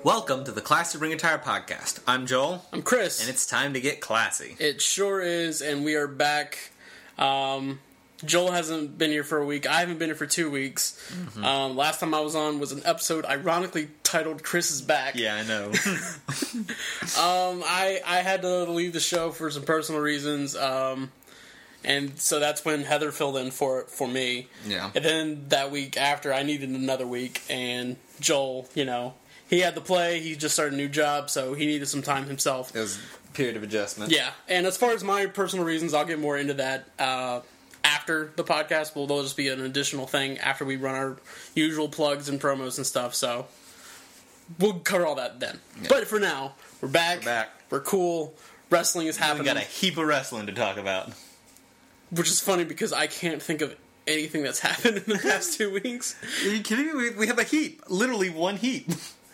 Welcome to the Classic Ring Attire Podcast. I'm Joel. I'm Chris. And it's time to get classy. It sure is, and we are back. Joel hasn't been here for a week. I haven't been here for 2 weeks. Mm-hmm. Last time I was on was an episode ironically titled Chris is Back. Yeah, I know. I had to leave the show for some personal reasons, and so that's when Heather filled in for me. Yeah. And then that week after, I needed another week, and Joel, he had to play. He just started a new job, so he needed some time himself. It was a period of adjustment. Yeah, and as far as my personal reasons, I'll get more into that after the podcast. Well, they'll just be an additional thing after we run our usual plugs and promos and stuff, so we'll cover all that then. Yeah. But for now, we're back. We're cool. Wrestling is happening. We got a heap of wrestling to talk about. Which is funny because I can't think of anything that's happened in the past 2 weeks. Are you kidding me? We have a heap. Literally one heap.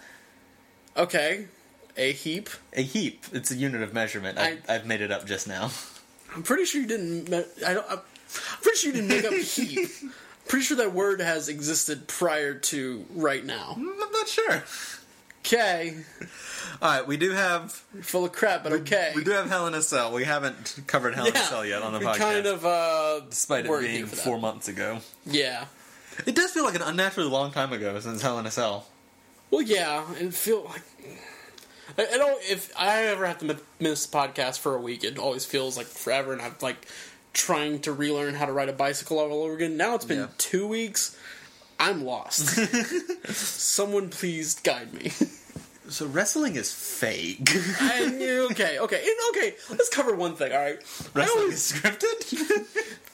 Okay. A heap? A heap. It's a unit of measurement. I've made it up just now. I'm pretty sure you didn't... I'm pretty sure you didn't make up heap. I'm pretty sure that word has existed prior to right now. I'm not sure. Okay. Alright, we do have... You're full of crap, but okay. We do have Hell in a Cell. We haven't covered Hell in a Cell yet on the podcast. We kind of, despite it being 4 months ago. Yeah. It does feel like an unnaturally long time ago since Hell in a Cell. Well, yeah, and feel like... if I ever have to miss the podcast for a week, it always feels like forever, and I'm like trying to relearn how to ride a bicycle all over again. Now it's been 2 weeks. I'm lost. Someone please guide me. So wrestling is fake. Okay. Let's cover one thing. All right, wrestling is scripted.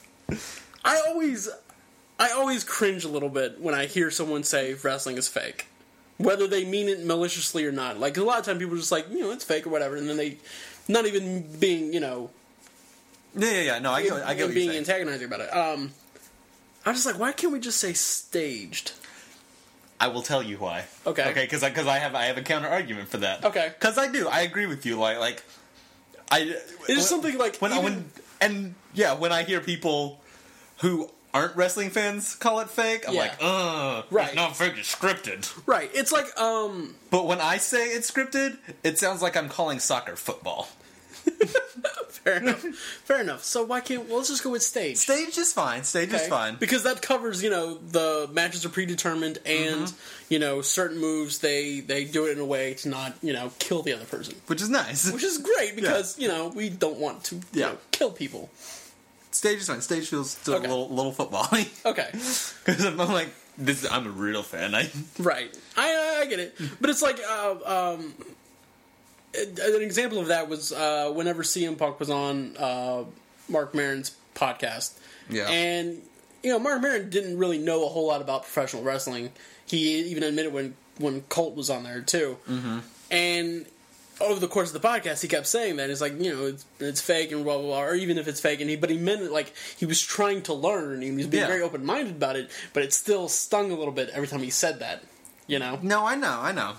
I always cringe a little bit when I hear someone say wrestling is fake, whether they mean it maliciously or not. Like a lot of times, people are just like, it's fake or whatever, and then they, not even being, Yeah. No, I get being antagonizing about it. I'm just like, why can't we just say staged? I will tell you why. Okay, because I have a counter argument for that. Okay, because I do. I agree with you. It's something like when I hear people who aren't wrestling fans call it fake, I'm like, right. It's not fake, it's scripted. Right. It's like, But when I say it's scripted, it sounds like I'm calling soccer football. Fair enough. So why can't... Well, let's just go with stage. Stage is fine. Is fine. Because that covers, the matches are predetermined and, certain moves, they do it in a way to not, kill the other person. Which is nice. Which is great because, we don't want to, kill people. Stage is fine. Stage feels still a little football-y. Okay. Because I'm like, I'm a real fan. Right. I get it. But it's like, an example of that was whenever CM Punk was on Mark Maron's podcast. Yeah. And, Mark Maron didn't really know a whole lot about professional wrestling. He even admitted when Colt was on there, too. Mm-hmm. And over the course of the podcast, he kept saying that. It's like, it's fake and blah, blah, blah. Or even if it's fake. But he meant it like he was trying to learn. He was being very open-minded about it. But it still stung a little bit every time he said that. No, I know.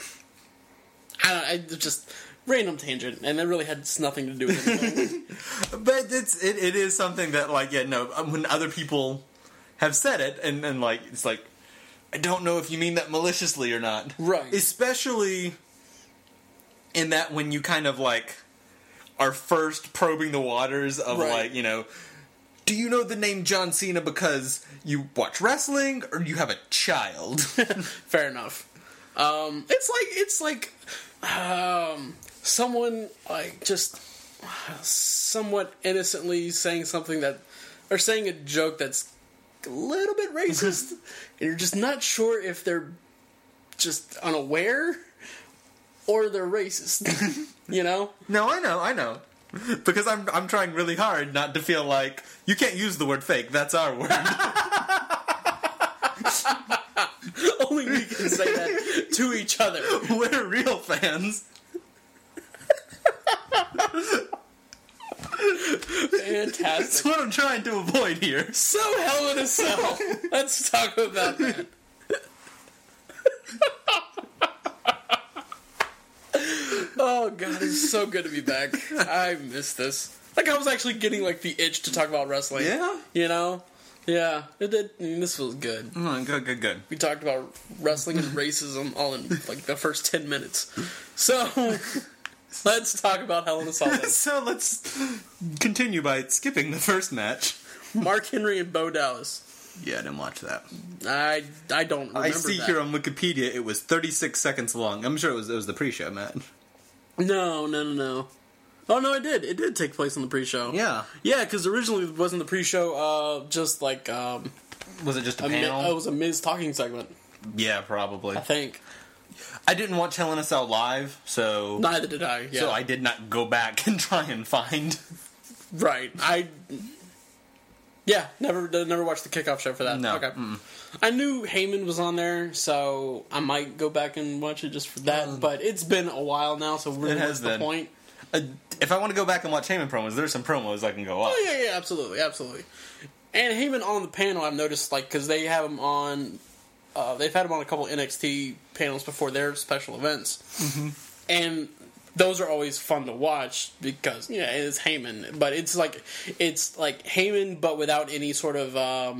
I just random tangent, and it really had nothing to do with anything. But it is something that when other people have said it, and it's like, I don't know if you mean that maliciously or not, right? Especially in that when you kind of are first probing the waters of do you know the name John Cena because you watch wrestling or you have a child? Fair enough. It's like someone just somewhat innocently saying something or saying a joke that's a little bit racist, and you're just not sure if they're just unaware or they're racist. No, I know. Because I'm trying really hard not to feel like you can't use the word fake. That's our word. Only we can say that to each other. We're real fans. Fantastic. That's what I'm trying to avoid here. So Hell in a Cell. Let's talk about that. Oh god, it's so good to be back. I miss this. I was actually getting the itch to talk about wrestling. Yeah. Yeah, it did. I mean, this was good. Good. We talked about wrestling and racism all in like the first 10 minutes. So let's talk about Hell in a Cell. So let's continue by skipping the first match. Mark Henry and Bo Dallas. Yeah, I didn't watch that. I don't remember. I see that. here on Wikipedia it was 36 seconds long. I'm sure it was the pre-show match. No. Oh no, it did. It did take place on the pre-show. Yeah. Yeah, because originally it wasn't the pre-show. Just like was it just a panel? It was a Miz talking segment. Yeah, probably. I think. I didn't watch Hell in a Cell live, so Neither did I. Yeah. so I did not go back and try and find. Right. Never watched the kickoff show for that. No. Okay. I knew Heyman was on there, so I might go back and watch it just for that. But it's been a while now, so really, what's the point? If I want to go back and watch Heyman promos, there's some promos I can go watch. Oh yeah, absolutely. And Heyman on the panel, I've noticed, like, because they have him on. They've had him on a couple NXT panels before their special events, and those are always fun to watch because it's Heyman, but it's like Heyman, but without any sort of.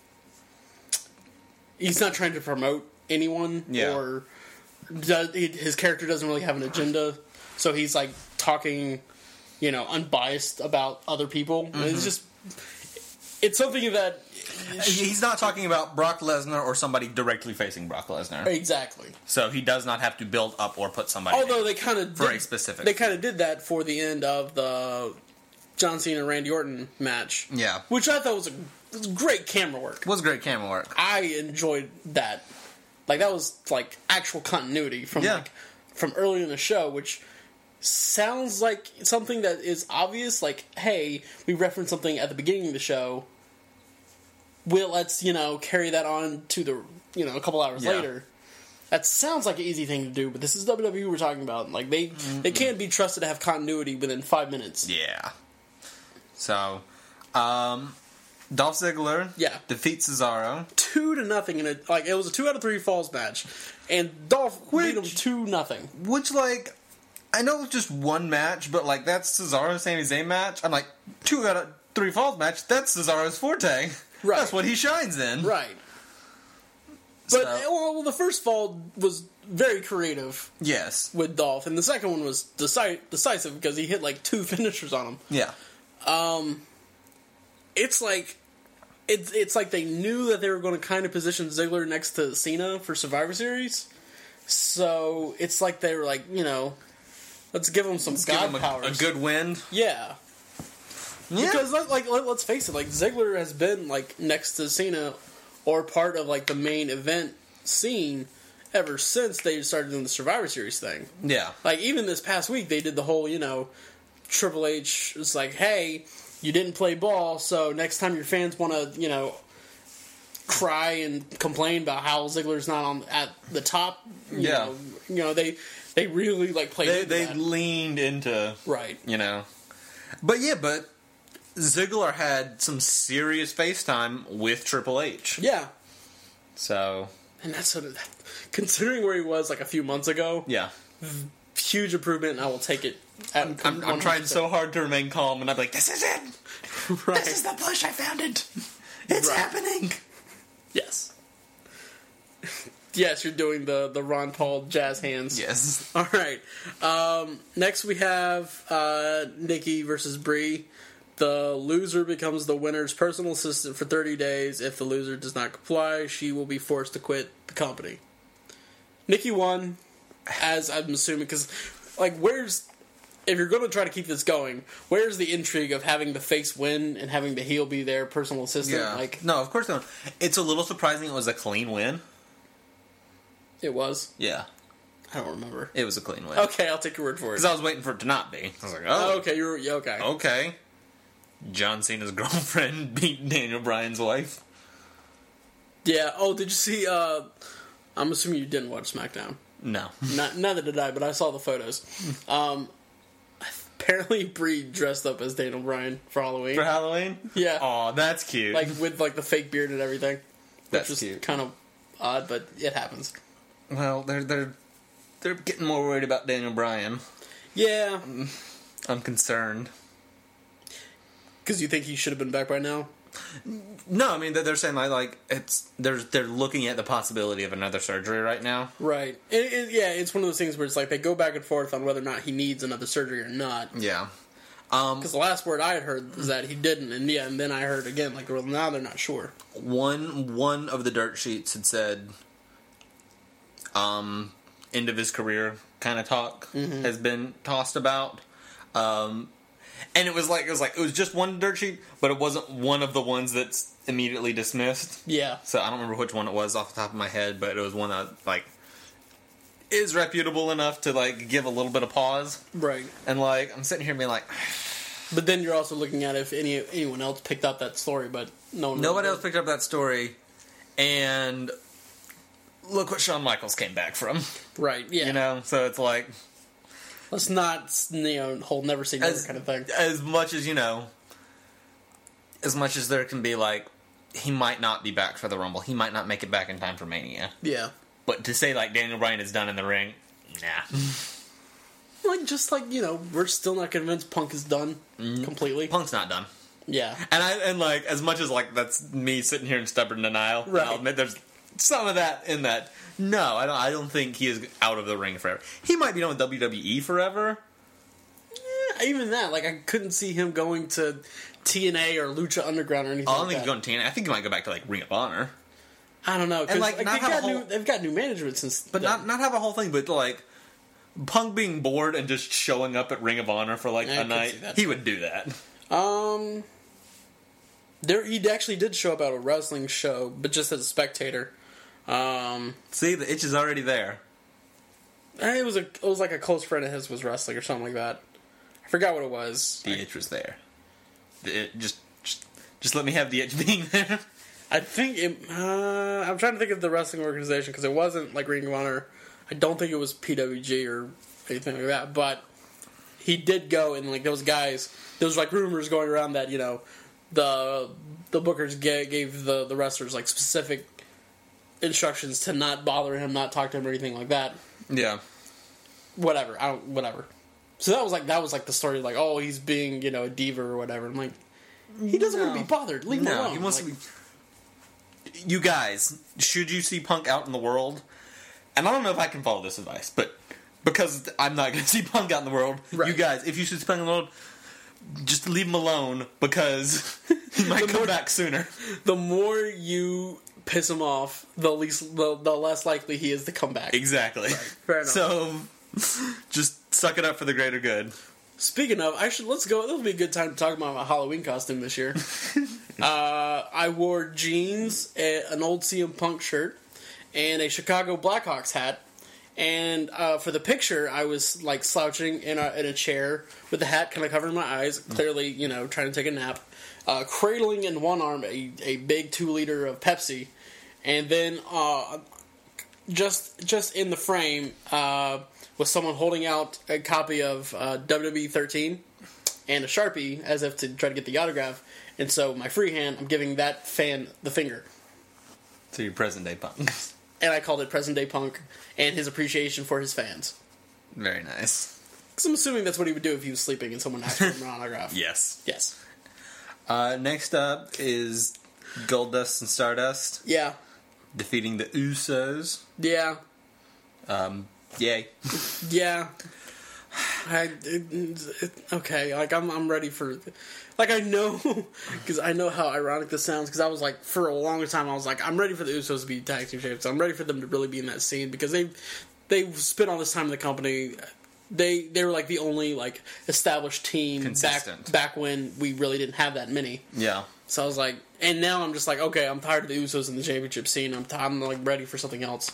He's not trying to promote anyone, or his character doesn't really have an agenda, so he's like talking, unbiased about other people. It's something that he's not talking about Brock Lesnar or somebody directly facing Brock Lesnar. Exactly. So he does not have to build up or put somebody. Although they kind of very specific. They kind of did that for the end of the John Cena Randy Orton match. Yeah, which I thought was great camera work. It was great camera work. I enjoyed that. Like that was like actual continuity from from earlier in the show, which sounds like something that is obvious. Like, hey, we referenced something at the beginning of the show. Let's carry that on to the a couple hours later. That sounds like an easy thing to do, but this is WWE we're talking about. Like they can't be trusted to have continuity within 5 minutes. Yeah. So, Dolph Ziggler defeats Cesaro 2-0 in it was a 2 out of 3 falls match, and Dolph beat him 2-0. Which I know it's just one match, but that's Cesaro Sami Zayn match. I'm like 2 out of 3 falls match. That's Cesaro's forte. Right. That's what he shines in. Right. But the first fall was very creative. Yes. With Dolph, and the second one was decisive because he hit 2 finishers on him. Yeah. It's like they knew that they were going to kind of position Ziggler next to Cena for Survivor Series. So it's like they were like, let's give him some god powers. A good win. Yeah. Because let's face it, Ziggler has been next to Cena or part of the main event scene ever since they started doing the Survivor Series thing. Yeah. Even this past week they did the whole, Triple H was like, hey, you didn't play ball, so next time your fans want to, cry and complain about how Ziggler's not at the top, you know, they really played. They leaned into right, But Ziggler had some serious FaceTime with Triple H. Yeah. So, and that's sort of considering where he was a few months ago. Yeah. Huge improvement, and I will take it. I'm trying so hard to remain calm, and I'm like, this is it! Right. This is the push, I found it! It's happening! Yes. Yes, you're doing the Ron Paul jazz hands. Yes. Alright. Next we have Nikki versus Brie. The loser becomes the winner's personal assistant for 30 days. If the loser does not comply, she will be forced to quit the company. Nikki won, as I'm assuming, because, if you're going to try to keep this going, where's the intrigue of having the face win and having the heel be their personal assistant? Yeah. No, of course not. It's a little surprising it was a clean win. It was? Yeah. I don't remember. It was a clean win. Okay, I'll take your word for it. Because I was waiting for it to not be. I was like, oh. Okay, okay. Okay. John Cena's girlfriend beat Daniel Bryan's wife. Yeah. Oh, did you see? I'm assuming you didn't watch SmackDown. No. Neither did I, but I saw the photos. Apparently, Brie dressed up as Daniel Bryan for Halloween. For Halloween? Yeah. Aw, that's cute. With the fake beard and everything. That's which cute. is kind of odd, but it happens. Well, they're getting more worried about Daniel Bryan. Yeah. I'm concerned. Because you think he should have been back by now? No, I mean they're saying like they're looking at the possibility of another surgery right now. Right. It's one of those things where it's like they go back and forth on whether or not he needs another surgery or not. Yeah. Because the last word I had heard was that he didn't, and then I heard again like, well, now they're not sure. One of the dirt sheets had said, end of his career kind of talk has been tossed about, and it was just one dirt sheet, but it wasn't one of the ones that's immediately dismissed. Yeah. So I don't remember which one it was off the top of my head, but it was one that like is reputable enough to like give a little bit of pause. Right. And like I'm sitting here being like, but then you're also looking at if anyone else picked up that story, but nobody else picked up that story, and look what Shawn Michaels came back from. Right. Yeah. You know, so it's like, let's not whole never say never kind of thing. As much as as much as there can be like, he might not be back for the Rumble, he might not make it back in time for Mania. Yeah. But to say like Daniel Bryan is done in the ring, nah. We're still not convinced Punk is done completely. Punk's not done. Yeah. And like as much as like that's me sitting here in stubborn denial, right. I'll admit there's some of that in that. No, I don't think he is out of the ring forever. He might be done with WWE forever. Yeah, even that, like I couldn't see him going to TNA or Lucha Underground or anything. I don't think he's going to TNA. I think he might go back to like Ring of Honor. I don't know. And like they've got new management since, but not have a whole thing. But like Punk being bored and just showing up at Ring of Honor for like a night, he would do that. He actually did show up at a wrestling show, but just as a spectator. See, the itch is already there. It was like a close friend of his was wrestling or something like that. I forgot what it was. The itch was there. Just let me have the itch being there. I think I'm trying to think of the wrestling organization because it wasn't like Ring of Honor. I don't think it was PWG or anything like that. But he did go, and like those guys, there was like rumors going around that the bookers gave the wrestlers like specific instructions to not bother him, not talk to him or anything like that. Yeah. Whatever. So that was like the story, like, oh, he's being a diva or whatever. I'm like, he doesn't want to be bothered. Leave him alone. He wants to be. You guys, should you see Punk out in the world? And I don't know if I can follow this advice, but because I'm not going to see Punk out in the world, right. You guys, if you should see Punk in the world, just leave him alone because he might come back sooner. The more you piss him off, the less likely he is to come back. Exactly. Right. Fair enough. So just suck it up for the greater good. Speaking of, let's go. This will be a good time to talk about my Halloween costume this year. I wore jeans, an old CM Punk shirt, and a Chicago Blackhawks hat. And for the picture, I was like slouching in a chair with the hat kind of covering my eyes, clearly, trying to take a nap, cradling in one arm a big 2-liter of Pepsi, and then just in the frame was someone holding out a copy of WWE 13 and a Sharpie as if to try to get the autograph. And so my free hand, I'm giving that fan the finger. So you're present day Punk. And I called it Present Day Punk and his appreciation for his fans. Very nice. Because I'm assuming that's what he would do if he was sleeping and someone asked for an autograph. Yes. Yes. Next up is Goldust and Stardust. Yeah. Defeating the Usos. Yeah. Yay. Yeah. Okay, like I'm ready for, like I know, because I know how ironic this sounds. Because I was like, for a long time, I was like, I'm ready for the Usos to be tag team champions. I'm ready for them to really be in that scene because they've spent all this time in the company. They were like the only like established team back when we really didn't have that many. Yeah. So I was like, and now I'm just like, okay, I'm tired of the Usos in the championship scene. I'm like ready for something else.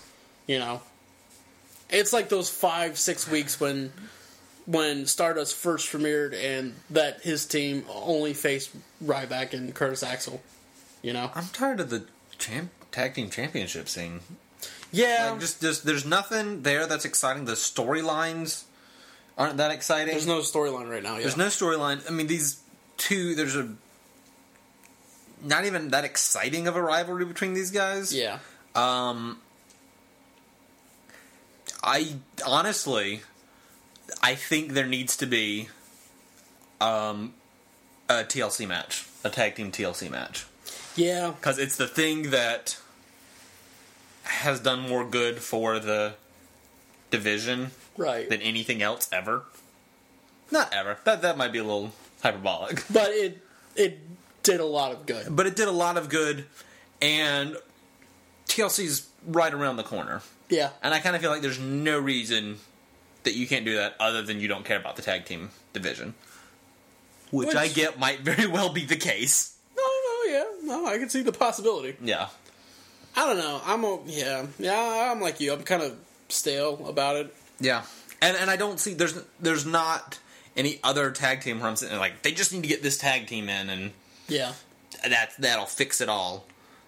It's like those 5-6 weeks when Stardust first premiered and that his team only faced Ryback and Curtis Axel. I'm tired of the tag team championship scene. Yeah. Like just there's nothing there that's exciting. The storylines aren't that exciting. There's no storyline right now, yeah. There's no storyline. I mean, these two, there's not even that exciting of a rivalry between these guys. Yeah. I think there needs to be a TLC match, a tag team TLC match. Yeah. Because it's the thing that has done more good for the division Right. than anything else ever. Not ever. That might be a little hyperbolic. But it did a lot of good. But it did a lot of good, and TLC's right around the corner. Yeah. And I kind of feel like there's no reason that you can't do that other than you don't care about the tag team division. Which I get might very well be the case. No, I can see the possibility. Yeah. I don't know. I'm like you. I'm kind of stale about it. Yeah. And I don't see, there's not any other tag team where I'm sitting there like, they just need to get this tag team in, and Yeah. that'll fix it all.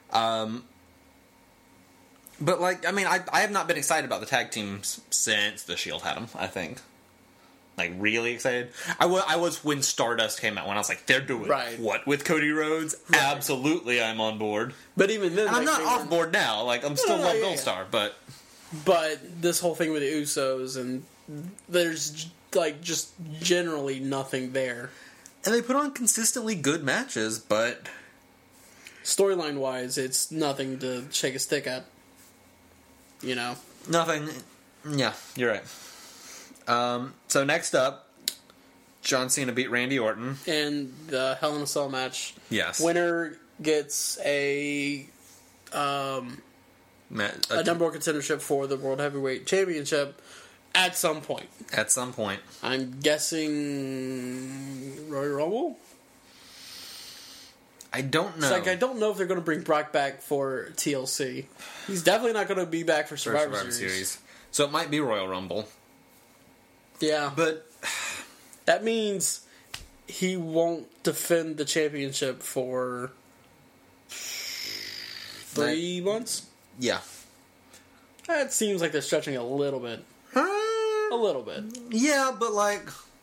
But, like, I mean, I have not been excited about the tag teams since The Shield had them, I think. Like, really excited. I was when Stardust came out, when I was like, they're doing what with Cody Rhodes? Right. Absolutely, I'm on board. But even then... And I'm not off board now. Like, I'm still love Gold Star, but... But this whole thing with the Usos, and there's, like, just generally nothing there. And they put on consistently good matches, but... Storyline-wise, it's nothing to shake a stick at. You know? Nothing. Yeah, you're right. So next up, John Cena beat Randy Orton. And the Hell in a Cell match. Yes. Winner gets a number one contendership for the World Heavyweight Championship at some point. At some point. I'm guessing Royal Rumble? I don't know. It's like, I don't know if they're going to bring Brock back for TLC. He's definitely not going to be back for Survivor Series. So it might be Royal Rumble. Yeah. But that means he won't defend the championship for 3 months? Yeah. That seems like they're stretching a little bit. A little bit. Yeah, but like...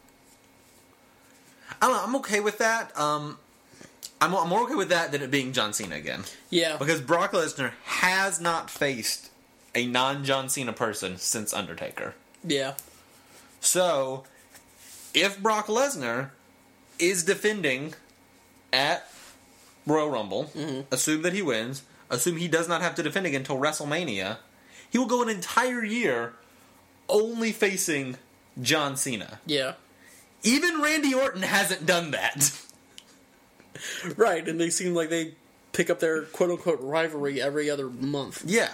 I don't know, I'm okay with that. I'm more okay with that than it being John Cena again. Yeah. Because Brock Lesnar has not faced a non-John Cena person since Undertaker. Yeah. So, if Brock Lesnar is defending at Royal Rumble, assume that he wins, assume he does not have to defend again until WrestleMania, he will go an entire year only facing John Cena. Yeah. Even Randy Orton hasn't done that. Right, and they seem like they pick up their quote-unquote rivalry every other month. Yeah.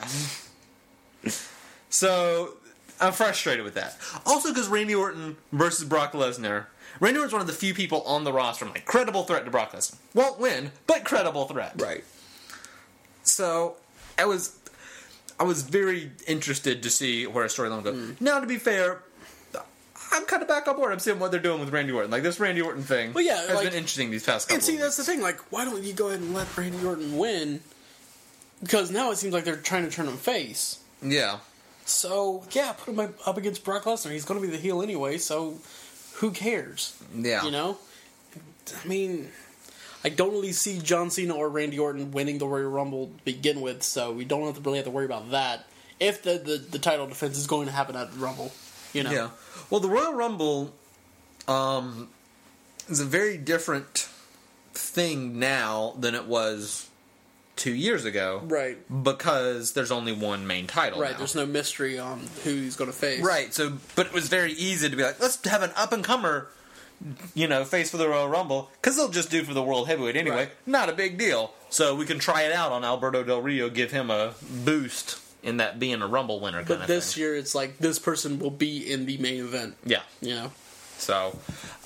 So, I'm frustrated with that. Also, because Randy Orton versus Brock Lesnar. Randy Orton's one of the few people on the roster, like, credible threat to Brock Lesnar. Won't win, but credible threat. Right. So, I was very interested to see where a storyline would go. Now, to be fair, I'm kind of back on board. I'm seeing what they're doing with Randy Orton. Like, this Randy Orton thing has been interesting these past couple of weeks. That's the thing. Like, why don't you go ahead and let Randy Orton win? Because now it seems like they're trying to turn him face. Yeah. So, yeah, put him up against Brock Lesnar. He's going to be the heel anyway, so who cares? Yeah. You know? I mean, I don't really see John Cena or Randy Orton winning the Royal Rumble to begin with, so we don't really have to worry about that. If the title defense is going to happen at the Rumble, you know? Yeah. Well, the Royal Rumble is a very different thing now than it was 2 years ago. Right. Because there's only one main title Right, now. there's no mystery on who he's going to face. Right, so, but it was very easy to be like, let's have an up-and-comer, face for the Royal Rumble, because they'll just do for the World Heavyweight anyway. Right. Not a big deal. So we can try it out on Alberto Del Rio, give him a boost in that being a Rumble winner kind of thing. But this year, it's like, this person will be in the main event. Yeah. You know? So,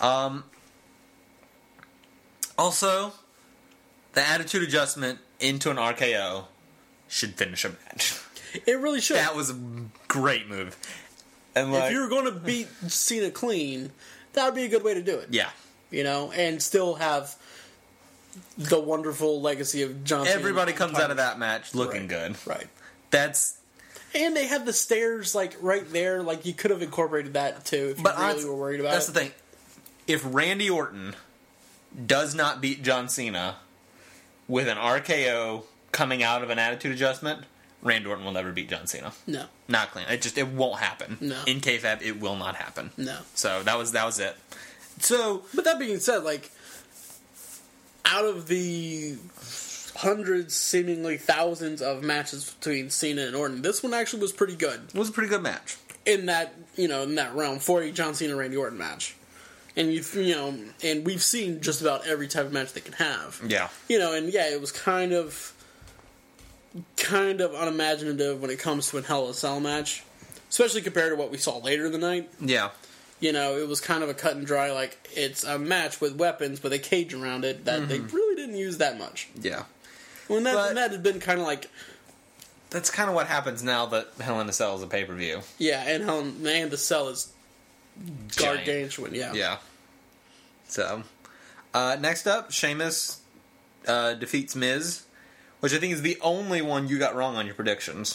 also, the Attitude Adjustment into an RKO should finish a match. It really should. That was a great move. And if you were going to beat Cena clean, that would be a good way to do it. Yeah. And still have the wonderful legacy of John Cena. Everybody comes out of that match looking good. Right. And they had the stairs, right there. Like, you could have incorporated that, too, if you really were worried about it. That's the thing. If Randy Orton does not beat John Cena with an RKO coming out of an Attitude Adjustment, Randy Orton will never beat John Cena. No. Not clean. It won't happen. No. In kayfabe, it will not happen. No. So, that was it. So... But that being said, out of the hundreds, seemingly thousands of matches between Cena and Orton. This one actually was pretty good. It was a pretty good match. In that, in that realm, for a John Cena Randy Orton match. And and we've seen just about every type of match they can have. Yeah. It was kind of unimaginative when it comes to a Hell in a Cell match, especially compared to what we saw later in the night. Yeah. It was kind of a cut and dry, like, it's a match with weapons with a cage around it that they really didn't use that much. Yeah. And that had been kind of like... That's kind of what happens now that Hell in a Cell is a pay-per-view. Yeah, and the Cell is gargantuan, yeah. Yeah. So, next up, Sheamus defeats Miz, which I think is the only one you got wrong on your predictions.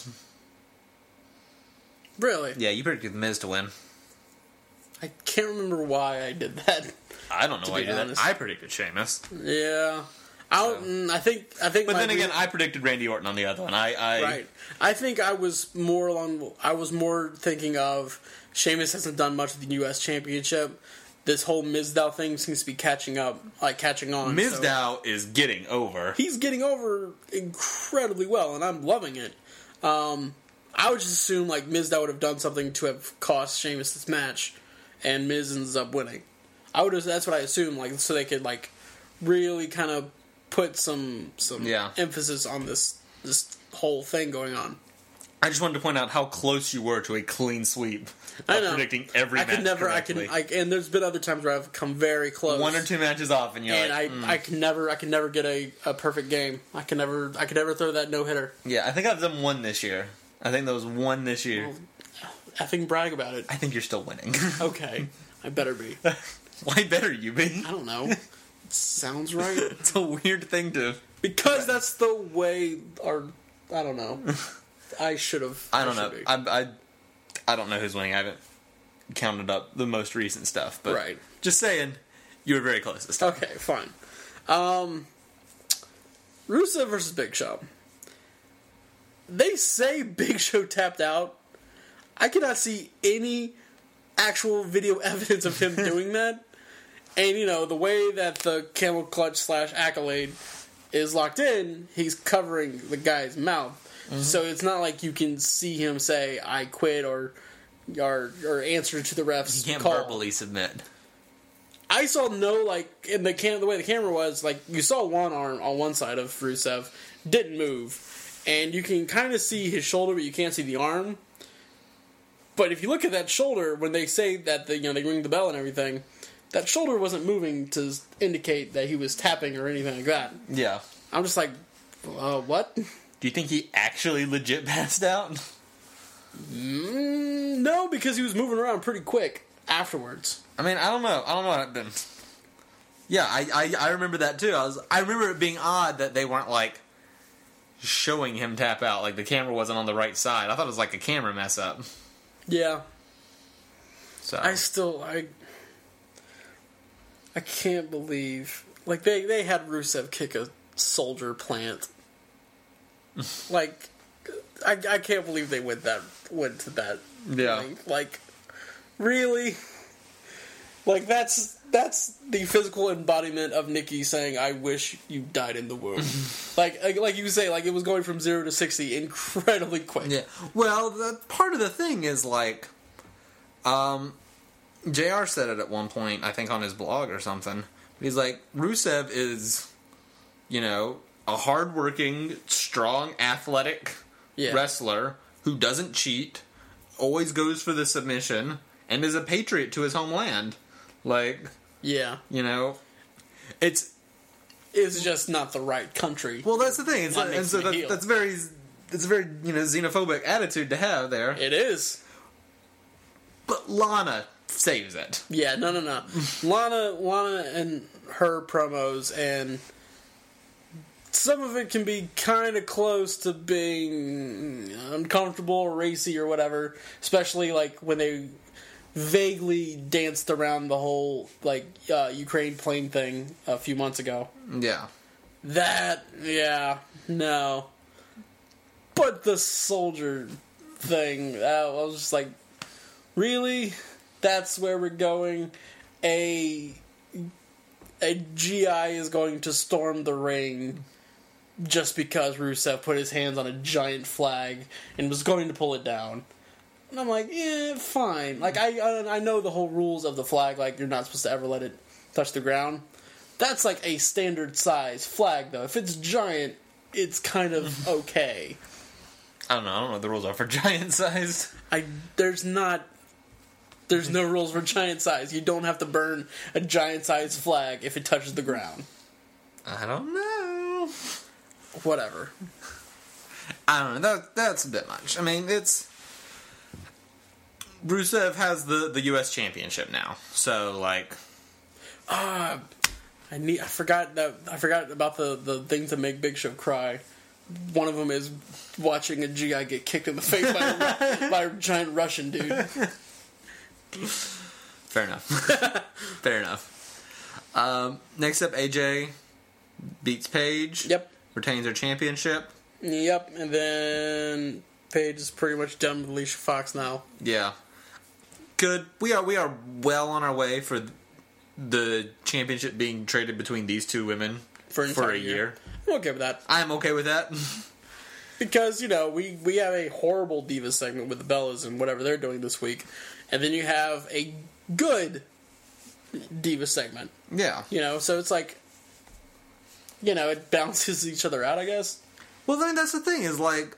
Really? Yeah, you predicted Miz to win. I can't remember why I did that. I don't know why you did that. I predicted Sheamus. Yeah. I think. But then again, I predicted Randy Orton on the other one. Right. I think I was more thinking of Sheamus hasn't done much with the U.S. Championship. This whole Mizdow thing seems to be catching on. Mizdow is getting over. He's getting over incredibly well, and I'm loving it. I would just assume like Mizdow would have done something to have cost Sheamus this match, and Miz ends up winning. That's what I assume, like, so they could like really kind of put some emphasis on this whole thing going on. I just wanted to point out how close you were to a clean sweep. I know. Predicting every match correctly. And there's been other times where I've come very close. One or two matches off, and you're I can never get a perfect game. I can never throw that no hitter. Yeah, I think I've done one this year. I think there was one this year. Well, I think brag about it. I think you're still winning. Okay, I better be. Why better you be? I don't know. It sounds right. It's a weird thing to... Because that's the way I don't know. I should have... I don't know. I don't know who's winning. I haven't counted up the most recent stuff. But right. Just saying, you were very close this time. Okay, fine. Rusev versus Big Show. They say Big Show tapped out. I cannot see any actual video evidence of him doing that. And, the way that the camel clutch / accolade is locked in, he's covering the guy's mouth. Mm-hmm. So it's not like you can see him say, I quit, or answer to the ref's He can't call. verbally submit. I saw in the way the camera was, like, you saw one arm on one side of Rusev, didn't move. And you can kind of see his shoulder, but you can't see the arm. But if you look at that shoulder, when they say that they ring the bell and everything, that shoulder wasn't moving to indicate that he was tapping or anything like that. Yeah. I'm just like, what? Do you think he actually legit passed out? No, because he was moving around pretty quick afterwards. I mean, I don't know what happened. Yeah, I remember that too. I remember it being odd that they weren't like showing him tap out, like the camera wasn't on the right side. I thought it was like a camera mess up. Yeah. So I can't believe, like, they had Rusev kick a soldier plant. Like, I can't believe they went to that. Yeah. Length. Like, really? Like, that's the physical embodiment of Nikki saying, I wish you died in the womb. like you say, like, it was going from 0 to 60 incredibly quick. Yeah. Well, part of the thing is, like, JR said it at one point, I think on his blog or something. He's like, Rusev is, a hardworking, strong, athletic wrestler who doesn't cheat, always goes for the submission, and is a patriot to his homeland. Like, yeah, it's just not the right country. Well, that's the thing. It's a very xenophobic attitude to have there. It is. But Lana saves it. Yeah, no. Lana and her promos, and some of it can be kind of close to being uncomfortable or racy or whatever, especially like when they vaguely danced around the whole Ukraine plane thing a few months ago. Yeah. No. But the soldier thing, I was just like, really? That's where we're going? A GI is going to storm the ring just because Rusev put his hands on a giant flag and was going to pull it down. And I'm like, yeah, fine. Like, I know the whole rules of the flag, like, you're not supposed to ever let it touch the ground. That's like a standard size flag, though. If it's giant, it's kind of okay. I don't know what the rules are for giant size. There's no rules for giant size. You don't have to burn a giant size flag if it touches the ground. I don't know. Whatever. I don't know. That's a bit much. I mean, it's... Rusev has the U.S. Championship now. So, like... I forgot about the things that make Big Show cry. One of them is watching a GI get kicked in the face by a giant Russian dude. Fair enough. Fair enough. Next up, AJ beats Paige. Yep. Retains her championship. Yep, and then Paige is pretty much done with Alicia Fox now. Yeah. Good. We are well on our way for the championship being traded between these two women for a year. I'm okay with that. I'm okay with that. Because, you know, we have a horrible Divas segment with the Bellas and whatever they're doing this week. And then you have a good Divas segment. Yeah. You know, so it's like, you know, it balances each other out, I guess. Well, then that's the thing, is like,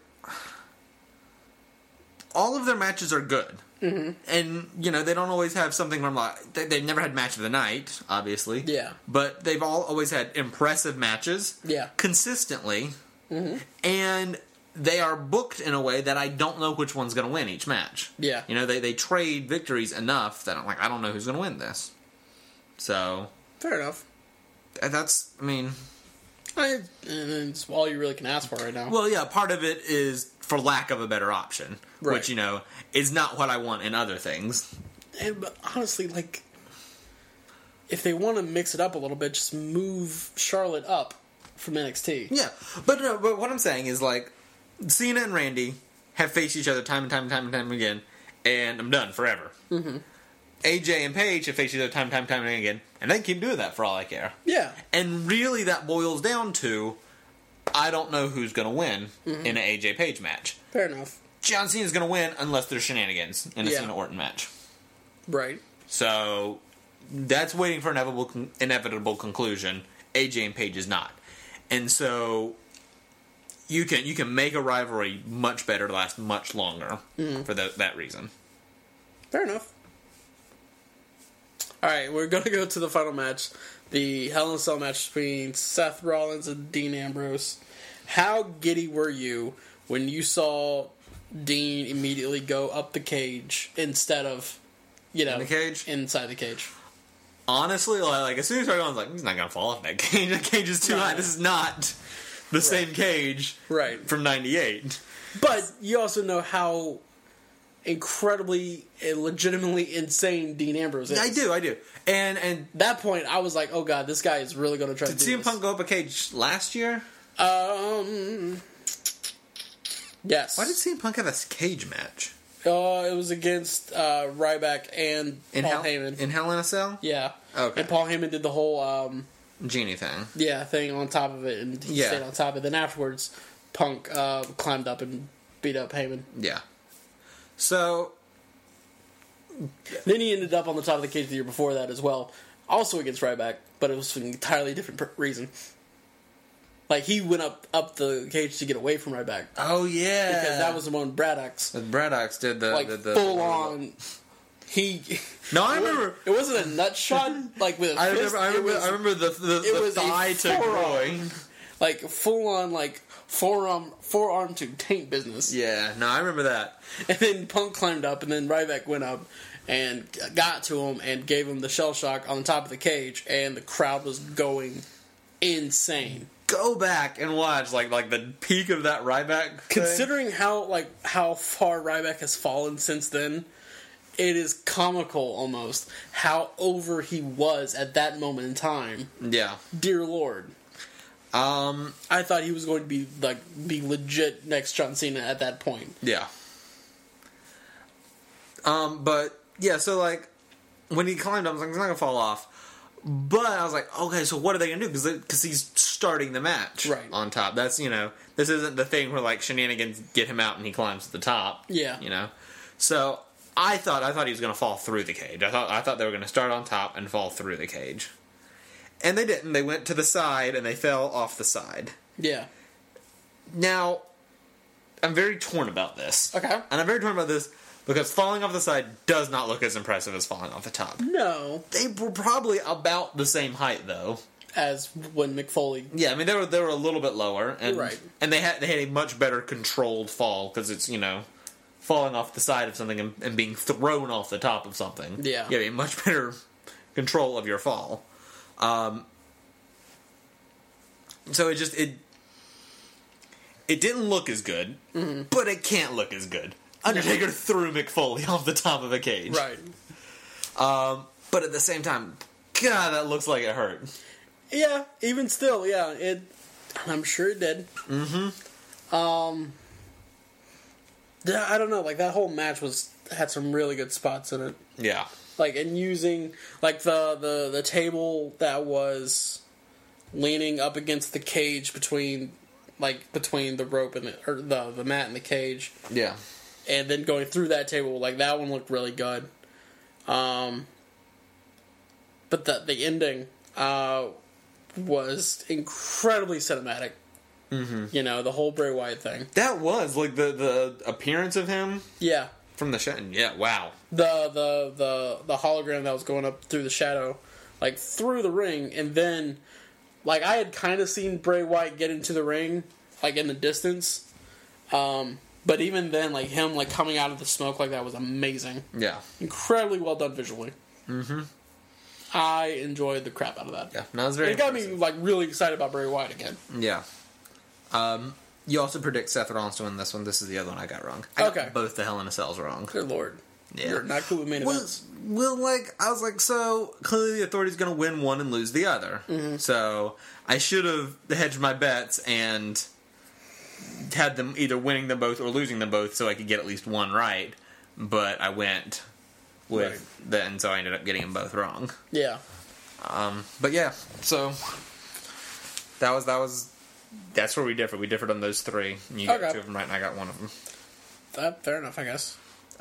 all of their matches are good. Mm-hmm. And, you know, they don't always have something from, like, they've never had match of the night, obviously. Yeah. But they've always had impressive matches. Yeah. Consistently. Mm-hmm. And they are booked in a way that I don't know which one's going to win each match. Yeah. You know, they trade victories enough that I'm like, I don't know who's going to win this. So. Fair enough. That's, I mean... and it's all you really can ask for right now. Well, yeah, part of it is for lack of a better option. Right. Which, you know, is not what I want in other things. But honestly, like, if they want to mix it up a little bit, just move Charlotte up from NXT. Yeah, but what I'm saying is, like, Cena and Randy have faced each other time and time again, and I'm done forever. Mm-hmm. AJ and Paige have faced each other time and again, and they keep doing that for all I care. Yeah. And really that boils down to, I don't know who's going to win in an AJ Paige match. Fair enough. John Cena's going to win unless there's shenanigans in a Cena Orton match. Right. So, that's waiting for an inevitable conclusion. AJ and Paige is not. And so, you can make a rivalry much better, last much longer for that reason. Fair enough. Alright, we're going to go to the final match. The Hell in a Cell match between Seth Rollins and Dean Ambrose. How giddy were you when you saw Dean immediately go up the cage instead of, you know, in the cage? Inside the cage? Honestly, like, as soon as I was like, he's not going to fall off that cage. That cage is too high. This is not the same cage from 98. But you also know how incredibly and legitimately insane Dean Ambrose is. I do. And that point, I was like, oh god, this guy is really going to try to do Did CM this. Punk go up a cage last year? Yes. Why did CM Punk have a cage match? It was against Ryback and Paul Heyman. In Hell in a Cell? Yeah. Okay. And Paul Heyman did the whole Genie thing. Yeah, thing on top of it, and he stayed on top of it. Then afterwards, Punk climbed up and beat up Heyman. Yeah. So... Then he ended up on the top of the cage the year before that as well. Also against Ryback, but it was for an entirely different reason. Like, he went up the cage to get away from Ryback. Oh, yeah. Because that was the one Braddox. Braddox did the full on... No, I remember... It wasn't a nut shot, like, with a fist. I remember the thigh to groin. Like, full on, like, forearm to taint business. Yeah, no, I remember that. And then Punk climbed up, and then Ryback went up and got to him and gave him the shell shock on the top of the cage, and the crowd was going insane. Go back and watch like the peak of that Ryback thing. Considering how far Ryback has fallen since then, it is comical almost how over he was at that moment in time. Yeah. Dear Lord. I thought he was going to be the legit next John Cena at that point. Yeah. But yeah, so like when he climbed up, I was like, he's not gonna fall off. But I was like, okay, so what are they gonna do? Because he's starting the match Right. on top. That's, this isn't the thing where, like, shenanigans get him out and he climbs to the top. Yeah. So, I thought he was going to fall through the cage. I thought they were going to start on top and fall through the cage. And they didn't. They went to the side and they fell off the side. Yeah. Now, I'm very torn about this. Okay. And I'm very torn about this because falling off the side does not look as impressive as falling off the top. No. They were probably about the same height, though. As when Mick Foley. Yeah, I mean, they were a little bit lower. And, Right. And they had a much better controlled fall because it's, falling off the side of something and being thrown off the top of something. Yeah. You have a much better control of your fall. So it didn't look as good, but it can't look as good. Undertaker threw Mick Foley off the top of a cage. Right. But at the same time, God, that looks like it hurt. Yeah, even still, yeah. I'm sure it did. Yeah, I don't know, like, that whole match had some really good spots in it. Yeah. Like, and using, like, the table that was leaning up against the cage between the rope and the mat and the cage. Yeah. And then going through that table, like, that one looked really good. But the ending was incredibly cinematic. Mm-hmm. The whole Bray Wyatt thing. That was, like, the appearance of him Yeah. from the shadow. Yeah, wow. The hologram that was going up through the shadow, like, through the ring, and then, like, I had kind of seen Bray Wyatt get into the ring, like, in the distance. But even then, like, him, like, coming out of the smoke like that was amazing. Yeah. Incredibly well done visually. Mm-hmm. I enjoyed the crap out of that. Yeah, that was very It got me, like, really excited about Bray Wyatt again. Yeah. You also predict Seth Rollins to win this one. This is the other one I got wrong. I got both the Hell in a Cells wrong. Good lord. Yeah. You're not cool with main events. Well, like, I was like, so, clearly the Authority's going to win one and lose the other. Mm-hmm. So, I should have hedged my bets and had them either winning them both or losing them both so I could get at least one right. But I went with and so I ended up getting them both wrong. Yeah. But yeah, so that's where we differed. We differed on those three. You got two of them right, and I got one of them. Fair enough, I guess.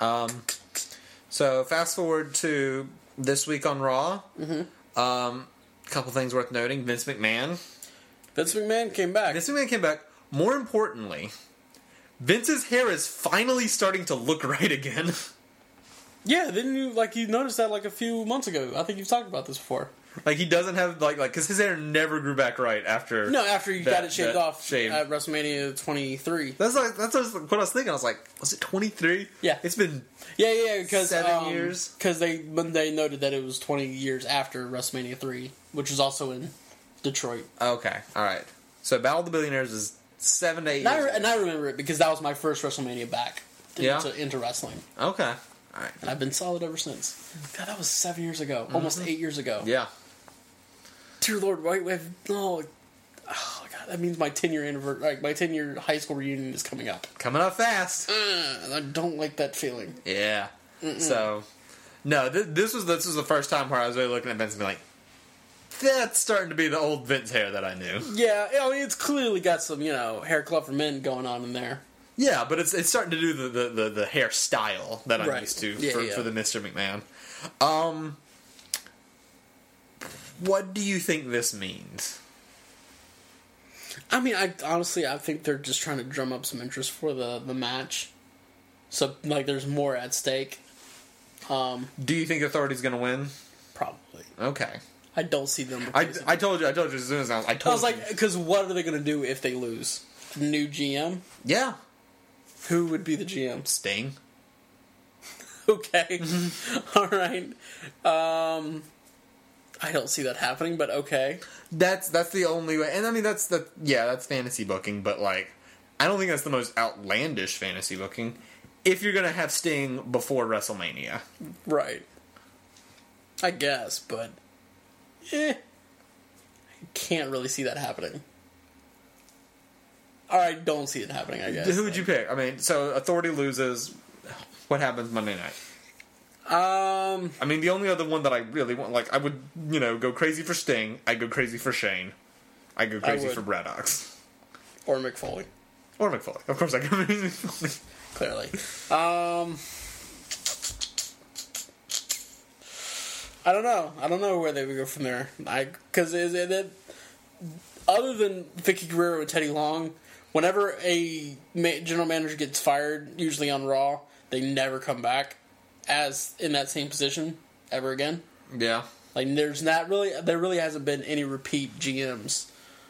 So fast forward to this week on Raw. Mm-hmm. Couple things worth noting. Vince McMahon came back. Vince McMahon came back. More importantly, Vince's hair is finally starting to look right again. Yeah, didn't you noticed that like a few months ago? I think you've talked about this before. Like, he doesn't have, like, because his hair never grew back right after... No, after he got it shaved off at WrestleMania 23. That's what I was thinking. I was like, was it 23? Yeah. It's been because 7 years. Because they noted that it was 20 years after WrestleMania 3, which was also in Detroit. Okay, alright. So Battle of the Billionaires is 7 to 8 years. And I remember it because that was my first WrestleMania back into wrestling. Okay. Alright. And I've been solid ever since. God, that was 7 years ago. Mm-hmm. Almost 8 years ago. Yeah. Dear Lord, oh God, that means my 10-year anniversary, like my 10-year high school reunion is coming up. Coming up fast. I don't like that feeling. Yeah. Mm-mm. So, no, this was the first time where I was really looking at Vince and being like, that's starting to be the old Vince hair that I knew. Yeah, I mean, it's clearly got some, hair club for men going on in there. Yeah, but it's starting to do the hairstyle that I'm used to for the Mr. McMahon. What do you think this means? I mean, I think they're just trying to drum up some interest for the match. So, like, there's more at stake. Do you think Authority's going to win? Probably. Okay. I don't see them. I told you as soon as I was like, because what are they going to do if they lose? New GM? Yeah. Who would be the GM? Sting. Okay. All right. I don't see that happening, but okay. That's the only way. And I mean, that's fantasy booking, but like, I don't think that's the most outlandish fantasy booking if you're going to have Sting before WrestleMania. Right. I guess, but I can't really see that happening. Or I don't see it happening, I guess. Who would you pick? I mean, so Authority loses. What happens Monday night? I mean, the only other one that I really want, like, I would, go crazy for Sting. I'd go crazy for Shane. I go crazy would. for Braddock's. Or Mick Foley. Or McFoley. Of course I go crazy for McFoley. Clearly. I don't know. I don't know where they would go from there. Because other than Vicky Guerrero and Teddy Long, whenever a general manager gets fired, usually on Raw, they never come back as in that same position ever again. Yeah. Like there really hasn't been any repeat GMs.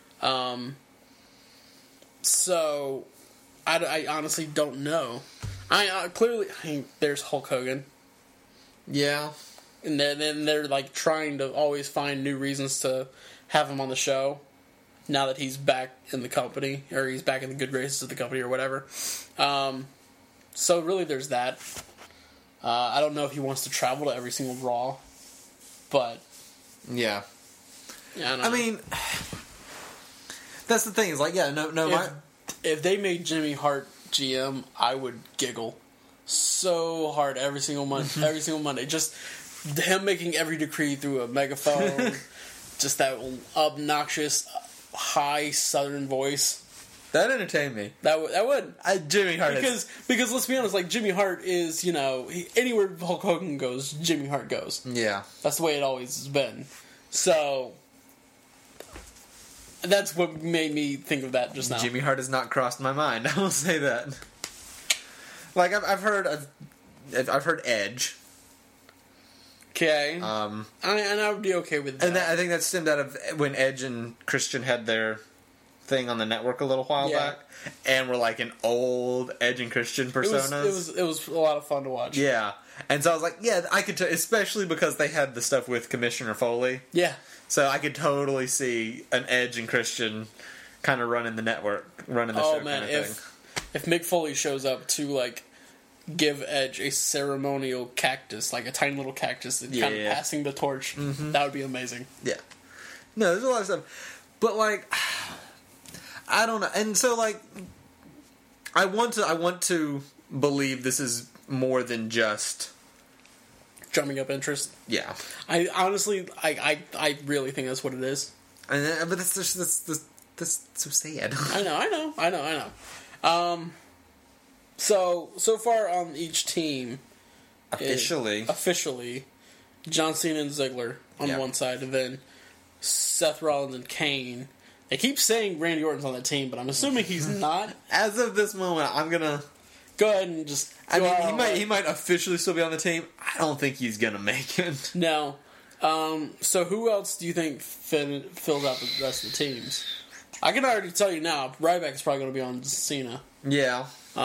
So I honestly don't know. Clearly there's Hulk Hogan. Yeah. And then they're like trying to always find new reasons to have him on the show. Now that he's back in the company, or he's back in the good graces of the company, or whatever. So really, there's that. I don't know if he wants to travel to every single Raw, but yeah. I don't know. I mean, that's the thing. Is like, yeah, no. If they made Jimmy Hart GM, I would giggle so hard every single month, every single Monday. Just him making every decree through a megaphone, just that obnoxious, high Southern voice. That entertained me. That would. Jimmy Hart because let's be honest, like Jimmy Hart is, anywhere Hulk Hogan goes, Jimmy Hart goes. Yeah. That's the way it always has been. So that's what made me think of that just now. Jimmy Hart has not crossed my mind. I will say that. Like I've heard Edge. Okay. And I would be okay with that. And I think that stemmed out of when Edge and Christian had their thing on the network a little while back, and were like an old Edge and Christian personas. It was a lot of fun to watch. Yeah, and so I was like, yeah, I could, especially because they had the stuff with Commissioner Foley. Yeah, so I could totally see an Edge and Christian kind of running the network, running the show. Oh man, kind of if Mick Foley shows up to like give Edge a ceremonial cactus, like a tiny little cactus, and kind of passing the torch, that would be amazing. Yeah, no, there's a lot of stuff, but like. I don't know, and so like, I want to believe this is more than just drumming up interest. Yeah, I honestly, I really think that's what it is. But that's so sad. I know. So far on each team, officially, John Cena and Ziggler on one side, and then Seth Rollins and Kane. They keep saying Randy Orton's on the team, but I'm assuming he's not. As of this moment, I'm gonna go ahead and just. He might officially still be on the team. I don't think he's gonna make it. No. So who else do you think fills out the rest of the teams? I can already tell you now. Ryback is probably going to be on Cena. Yeah.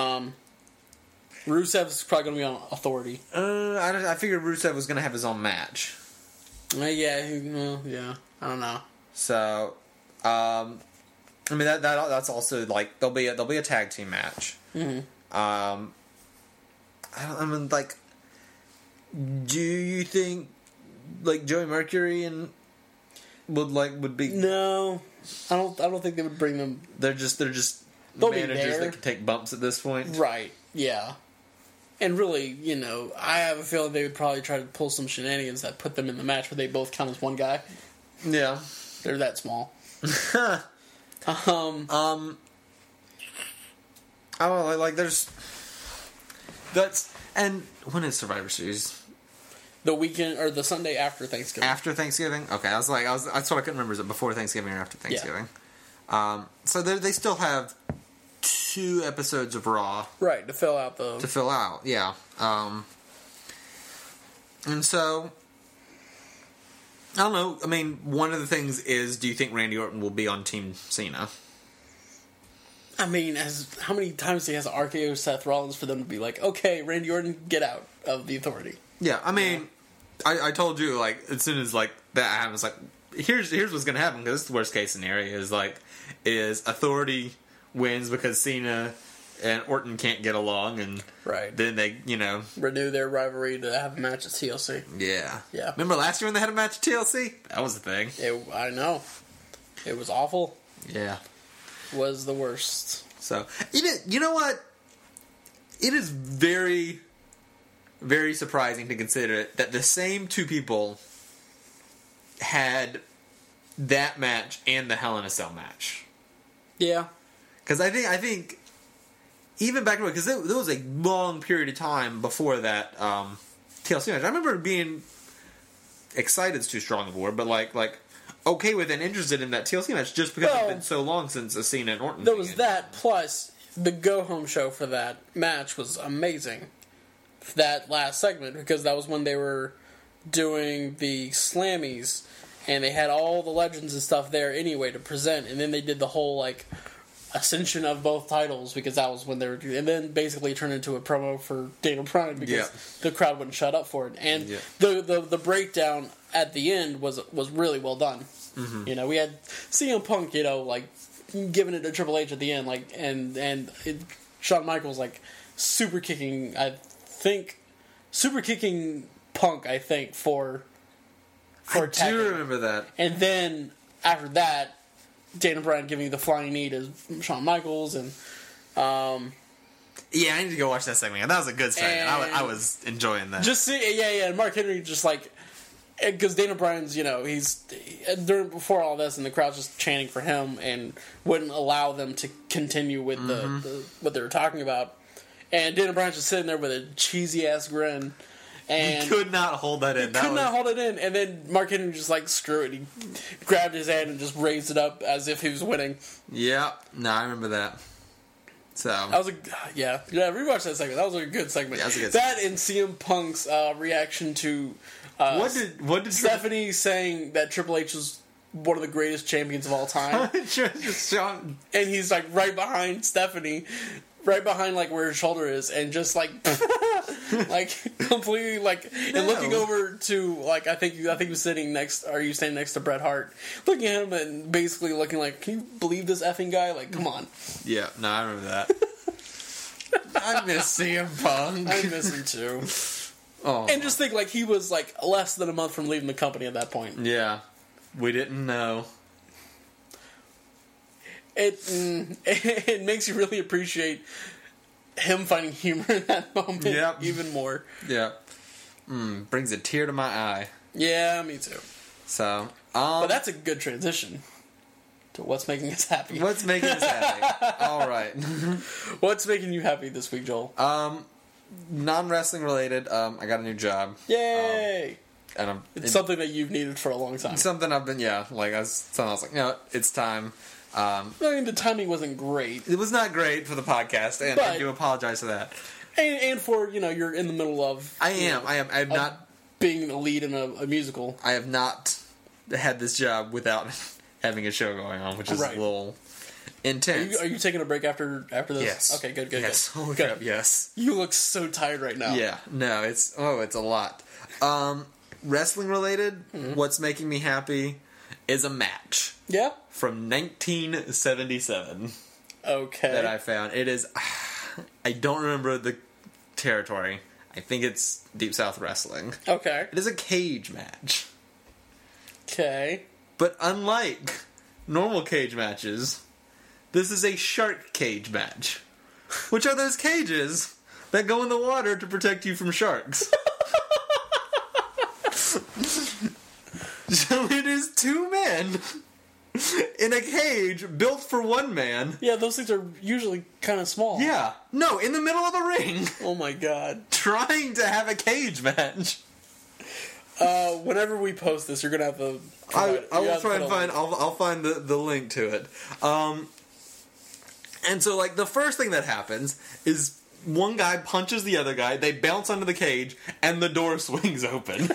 Rusev is probably going to be on Authority. I figured Rusev was going to have his own match. Yeah. I don't know. So. I mean that's also like there'll be a tag team match. Mm-hmm. I mean, like, do you think like Joey Mercury and would be? No, I don't think they would bring them. They're just managers that can take bumps at this point, right? Yeah, and really, I have a feeling they would probably try to pull some shenanigans that put them in the match where they both count as one guy. Yeah, they're that small. I don't know, like there's and when is Survivor Series? The weekend or the Sunday after Thanksgiving. After Thanksgiving? Okay, that's what I couldn't remember. Is it before Thanksgiving or after Thanksgiving? Yeah. So they still have 2 episodes of Raw, right, to fill out. Yeah. And so. I don't know. I mean, one of the things is, do you think Randy Orton will be on Team Cena? I mean, how many times he has RKO Seth Rollins for them to be like, okay, Randy Orton, get out of the Authority? Yeah, I mean, I told you, like, as soon as, like, that happens, like, here's what's going to happen, because this is the worst case scenario, is Authority wins because Cena and Orton can't get along, and then they, renew their rivalry to have a match at TLC. Yeah. Yeah. Remember last year when they had a match at TLC? That was the thing. I know. It was awful. Yeah. It was the worst. So, you know what? It is very, very surprising to consider that the same 2 people had that match and the Hell in a Cell match. Yeah. Because I think even back to it, because there was a long period of time before that TLC match. I remember being excited is too strong of a word, but like okay with and interested in that TLC match just because it's been so long since Cena and Orton. There was that, plus the go-home show for that match was amazing. That last segment, because that was when they were doing the Slammies, and they had all the legends and stuff there anyway to present, and then they did the whole, like, ascension of both titles, because that was when they were doing, and then basically turned into a promo for Daniel Bryan, because the crowd wouldn't shut up for it. And the breakdown at the end was really well done. Mm-hmm. You know, we had CM Punk, you know, like, giving it to Triple H at the end, like, and Shawn Michaels, like, super kicking Punk, I think, for I do remember that. And then, after that, Daniel Bryan giving the flying knee to Shawn Michaels, and yeah, I need to go watch that segment. That was a good segment. I was enjoying that. Just see, and Mark Henry just like, because Daniel Bryan's, you know, before all this, and the crowd's just chanting for him and wouldn't allow them to continue with the what they were talking about, and Daniel Bryan's just sitting there with a cheesy ass grin. And he could not hold that in. Hold it in. And then Mark Henry just like, screw it. He grabbed his hand and just raised it up as if he was winning. Yeah. No, I remember that. So that was rewatch that segment. That was a good segment. Yeah, that was a good segment. And CM Punk's reaction to what did Stephanie saying that Triple H was one of the greatest champions of all time. And he's like right behind Stephanie. Right behind, like, where his shoulder is, and just, like, like, completely, like, and looking over to, like, I think he was standing next to Bret Hart, looking at him and basically looking like, can you believe this effing guy? Like, come on. Yeah, no, I remember that. I miss CM Punk. I miss him, too. Oh. And just think, like, he was, like, less than a month from leaving the company at that point. Yeah. We didn't know. It makes you really appreciate him finding humor in that moment even more. Yeah. Brings a tear to my eye. Yeah, me too. So, but that's a good transition to what's making us happy. What's making us happy? All right. What's making you happy this week, Joel? Non-wrestling related. I got a new job. Yay! And it's something that you've needed for a long time. Something I've been, I was like, it's time. I mean, the timing wasn't great. It was not great for the podcast, and I do apologize for that. And for, you're in the middle of... I am not... being the lead in a musical. I have not had this job without having a show going on, which is a little intense. Are you taking a break after this? Yes. Okay, good. Yes. Good. Good. Yes. You look so tired right now. Yeah. No, it's a lot. Wrestling related, what's making me happy is a match. Yeah? From 1977. Okay. That I found. It is... I don't remember the territory. I think it's Deep South Wrestling. Okay. It is a cage match. Okay. But unlike normal cage matches, this is a shark cage match. Which are those cages that go in the water to protect you from sharks. So it is two men in a cage built for one man. Yeah, those things are usually kind of small. Yeah. No, in the middle of a ring. Oh my god. Trying to have a cage match. Whenever we post this, you're gonna have to... I will try and find... I'll find the link to it. And so, like, the first thing that happens is one guy punches the other guy, they bounce under the cage, and the door swings open.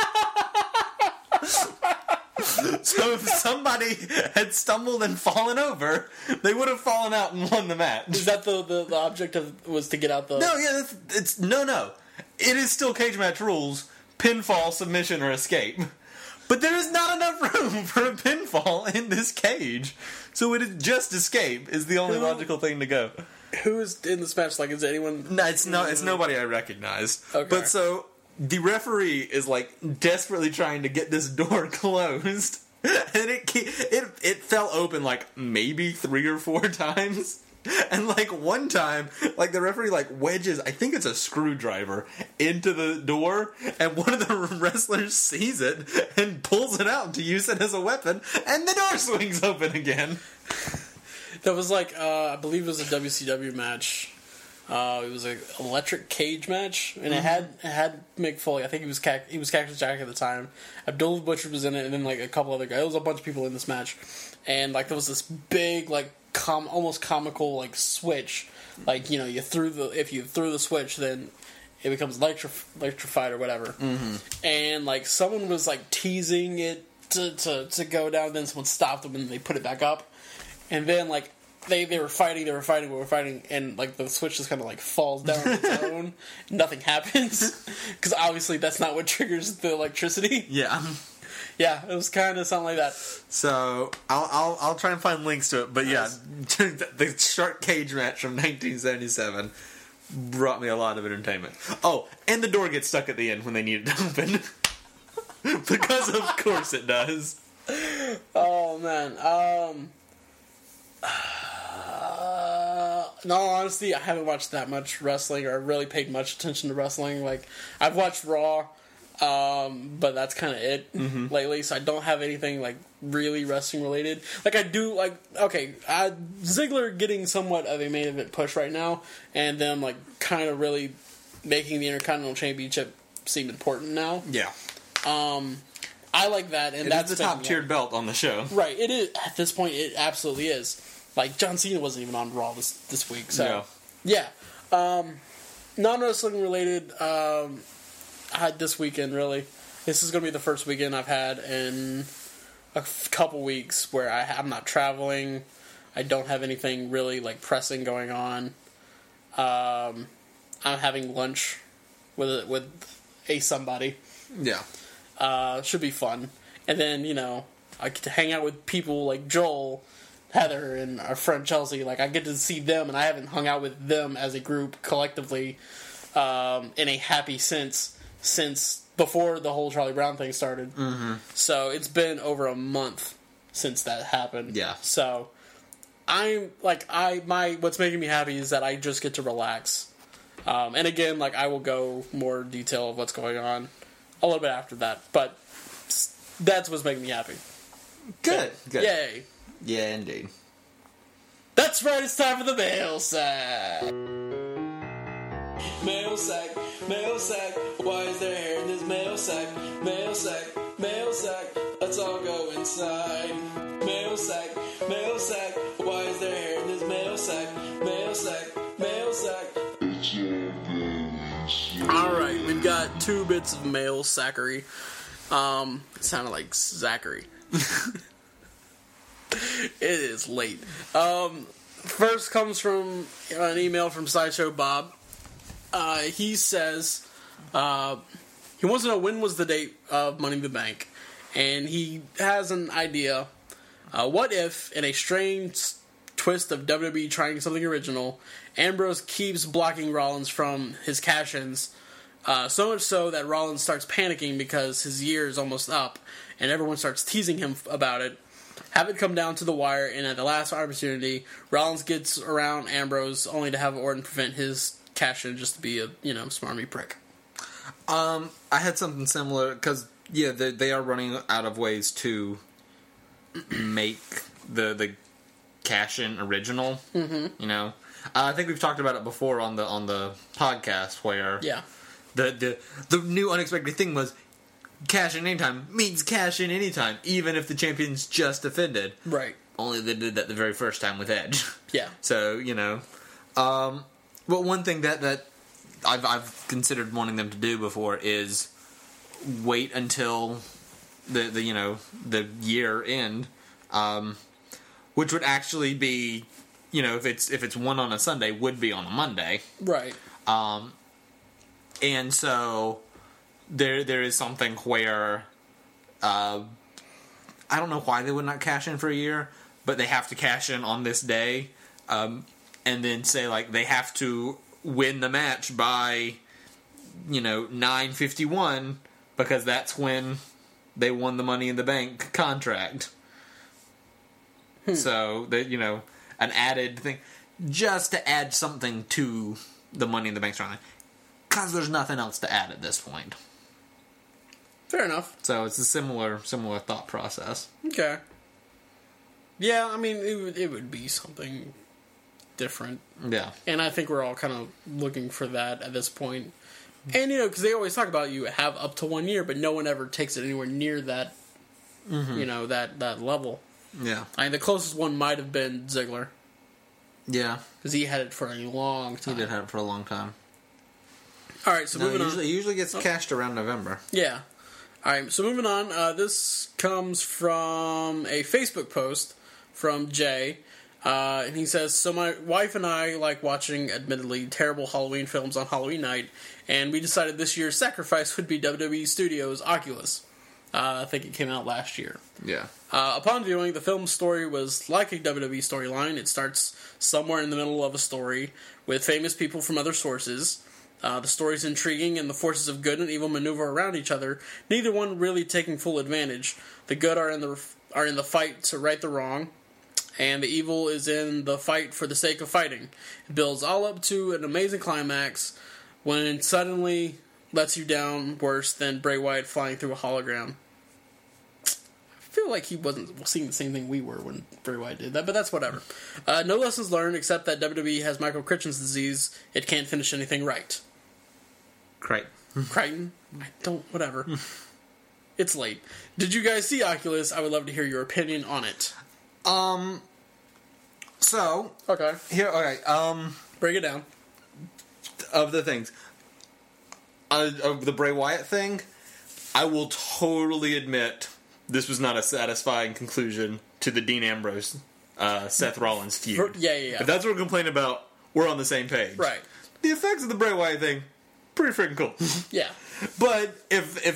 So if somebody had stumbled and fallen over, they would have fallen out and won the match. Is that the object was to get out the... No, yeah, it's no. It is still cage match rules, pinfall, submission, or escape. But there is not enough room for a pinfall in this cage. So it is just escape is the only logical thing to go. Who is in this match? Like, is anyone... No, it's nobody I recognize. Okay. But so... The referee is, like, desperately trying to get this door closed. And it fell open, like, maybe 3 or 4 times. And, like, one time, like, the referee, like, wedges, I think it's a screwdriver, into the door, and one of the wrestlers sees it and pulls it out to use it as a weapon, and the door swings open again. That was like, I believe it was a WCW match. It was an electric cage match, and it had Mick Foley. I think he was Cactus Jack at the time. Abdullah Butcher was in it, and then like a couple other guys. There was a bunch of people in this match, and like there was this big like almost comical like switch. Like, you know, if you threw the switch, then it becomes electrified or whatever. Mm-hmm. And like someone was like teasing it to go down, then someone stopped them and they put it back up, and then like. They were fighting, and like the switch just kind of like falls down on its own. Nothing happens because obviously that's not what triggers the electricity. Yeah, yeah, it was kind of something like that. So I'll try and find links to it. But yeah, the Shark Cage match from 1977 brought me a lot of entertainment. Oh, and the door gets stuck at the end when they need it to open because of course it does. Oh man. In all honesty, I haven't watched that much wrestling or really paid much attention to wrestling. Like, I've watched Raw, but that's kind of it lately, so I don't have anything, like, really wrestling related. Like, I do, like, okay, Ziggler getting somewhat of a main event push right now, and them, like, kind of really making the Intercontinental Championship seem important now. Yeah. I like that, and that's the top-tiered belt on the show. Right, it is. At this point, it absolutely is. Like, John Cena wasn't even on Raw this week, so... Yeah. Non-wrestling related, I had this weekend, really. This is going to be the first weekend I've had in a couple weeks where I'm not traveling. I don't have anything really, like, pressing going on. I'm having lunch with a somebody. Yeah. Should be fun. And then, you know, I get to hang out with people like Joel, Heather, and our friend Chelsea. Like, I get to see them, and I haven't hung out with them as a group collectively in a happy sense since before the whole Charlie Brown thing started. Mm-hmm. So it's been over a month since that happened. Yeah. So what's making me happy is that I just get to relax. And again, like, I will go more detail of what's going on a little bit after that, but that's what's making me happy. Good. Yay. Yeah, indeed. That's right, it's time for the mail sack. Mail sack, why is there hair in this mail sack? Mail sack, let's all go inside. Mail sack, why is there hair in this mail sack? Mail sack. Alright, we've got 2 bits of mail sackery. It sounded like Zachary. It is late. First comes from an email from Sideshow Bob. He says he wants to know when was the date of Money in the Bank, and he has an idea. What if, in a strange twist of WWE trying something original, Ambrose keeps blocking Rollins from his cash-ins, so much so that Rollins starts panicking because his year is almost up, and everyone starts teasing him about it. Have it come down to the wire, and at the last opportunity, Rollins gets around Ambrose, only to have Orton prevent his cash-in just to be a, smarmy prick. I had something similar, because, they are running out of ways to make the cash-in original, I think we've talked about it before on the podcast, where the new unexpected thing was cash in anytime means cash in anytime, even if the champion's just offended. Right. Only they did that the very first time with Edge. Yeah. So, but one thing that I've considered wanting them to do before is wait until the year end, which would actually be, if it's one on a Sunday, would be on a Monday. Right. And so there is something where I don't know why they would not cash in for a year, but they have to cash in on this day, and then say, like, they have to win the match by 9:51 because that's when they won the Money in the Bank contract. So that an added thing. just to add something to the Money in the Bank storyline. Because there's nothing else to add at this point. Fair enough. So it's a similar thought process. Okay. Yeah, I mean, it would be something different. Yeah. And I think we're all kind of looking for that at this point. And, because they always talk about you have up to 1 year, but no one ever takes it anywhere near that, that level. Yeah. I mean, the closest one might have been Ziggler. Yeah. Because he had it for a long time. He did have it for a long time. All right, so moving on. He usually gets cashed around November. Yeah. All right, so moving on. This comes from a Facebook post from Jay. And he says, so my wife and I like watching, admittedly, terrible Halloween films on Halloween night, and we decided this year's sacrifice would be WWE Studios' Oculus. I think it came out last year. Yeah. Upon viewing, the film's story was like a WWE storyline. It starts somewhere in the middle of a story with famous people from other sources. The story's intriguing, and the forces of good and evil maneuver around each other, neither one really taking full advantage. The good are in the fight to right the wrong, and the evil is in the fight for the sake of fighting. It builds all up to an amazing climax when it suddenly lets you down worse than Bray Wyatt flying through a hologram. I feel like he wasn't seeing the same thing we were when Bray Wyatt did that, but that's whatever. No lessons learned except that WWE has Michael Crichton's disease. It can't finish anything right. Crichton? I don't... Whatever. It's late. Did you guys see Oculus? I would love to hear your opinion on it. So... Okay. Break it down. Of the things... of the Bray Wyatt thing, I will totally admit this was not a satisfying conclusion to the Dean Ambrose, Seth Rollins feud. Yeah. If that's what we're complaining about, we're on the same page. Right. The effects of the Bray Wyatt thing, pretty freaking cool. Yeah. But if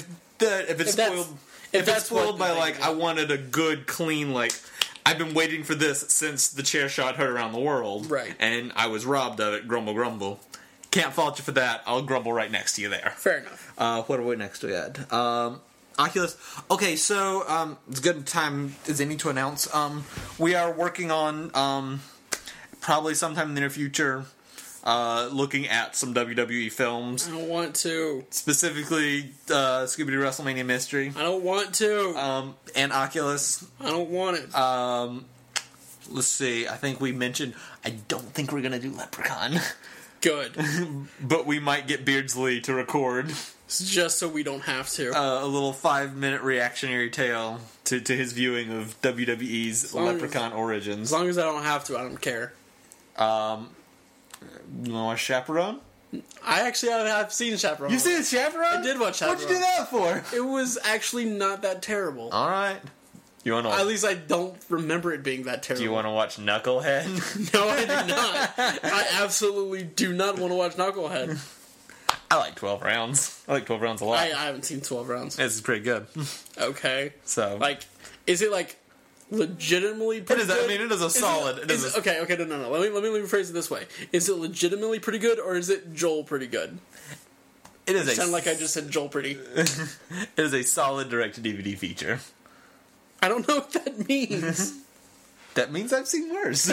it's spoiled by like I wanted a good, clean, like I've been waiting for this since the chair shot heard around the world, right? And I was robbed of it. Grumble, grumble. Can't fault you for that. I'll grumble right next to you there. Fair enough. What are we next to yet? Oculus. Okay, so it's a good time as any to announce. We are working on probably sometime in the near future. Looking at some WWE films. I don't want to. Specifically, Scooby-Doo WrestleMania Mystery. I don't want to. And Oculus. I don't want it. Let's see. I think we mentioned... I don't think we're going to do Leprechaun. Good. But we might get Beardsley to record. Just so we don't have to. A little 5-minute reactionary tale to his viewing of WWE's Leprechaun origins. As long as I don't have to, I don't care. You want to watch Chaperone? I've seen Chaperone. You seen Chaperone? I did watch Chaperone. What'd you do that for? It was actually not that terrible. Alright. You want to? At least I don't remember it being that terrible. Do you want to watch Knucklehead? No, I do not. I absolutely do not want to watch Knucklehead. I like 12 Rounds. I like 12 Rounds a lot. I haven't seen 12 Rounds. This is pretty good. Okay. So, is it legitimately pretty good? I mean, it is a solid. Okay, no. Let me rephrase it this way. Is it legitimately pretty good, or is it Joel pretty good? It is. Sound like I just said Joel pretty. It is a solid direct-to-DVD feature. I don't know what that means. That means I've seen worse.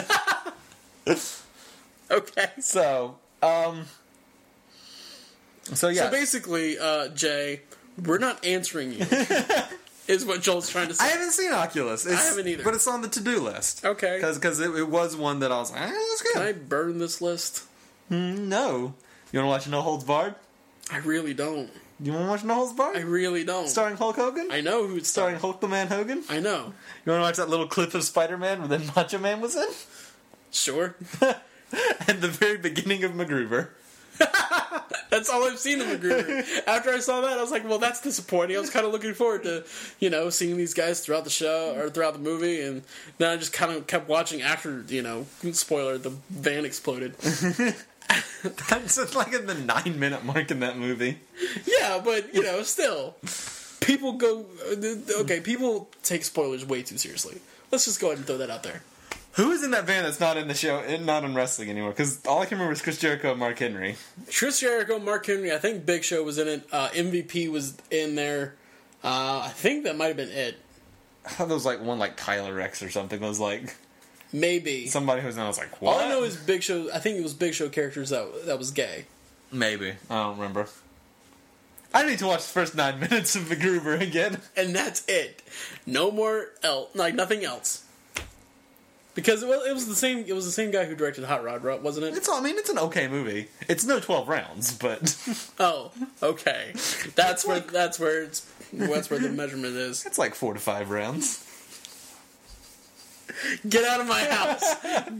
Okay. So yeah. So basically, Jay, we're not answering you. Is what Joel's trying to say. I haven't seen Oculus. I haven't either. But it's on the to-do list. Okay. Because it was one that I was like, that's good. Can I burn this list? No. You want to watch No Holds Barred? I really don't. You want to watch No Holds Barred? I really don't. Starring Hulk Hogan? I know who's starring Hulk the Man Hogan? I know. You want to watch that little clip of Spider-Man where then Macho Man was in? Sure. And the very beginning of MacGruber. That's all I've seen of MacGruber. After I saw that, I was like, well, that's disappointing. I was kind of looking forward to, seeing these guys throughout the show, or throughout the movie, and then I just kind of kept watching after, spoiler, the van exploded. That's like in the 9-minute mark in that movie. Yeah, but, still. People people take spoilers way too seriously. Let's just go ahead and throw that out there. Who is in that van that's not in the show, not in wrestling anymore? Because all I can remember is Chris Jericho and Mark Henry. Chris Jericho, Mark Henry, I think Big Show was in it. MVP was in there. I think that might have been it. I thought there was one like Tyler Rex or something was like... Maybe. Somebody who's not was like, what? All I know is Big Show. I think it was Big Show characters that was gay. Maybe. I don't remember. I need to watch the first 9 minutes of MacGruber again. And that's it. No more nothing else. Because it was the same. It was the same guy who directed Hot Rod, wasn't it? It's an okay movie. It's no 12 rounds, but Oh, okay. That's where the measurement is. it's like 4 to 5 rounds. Get out of my house.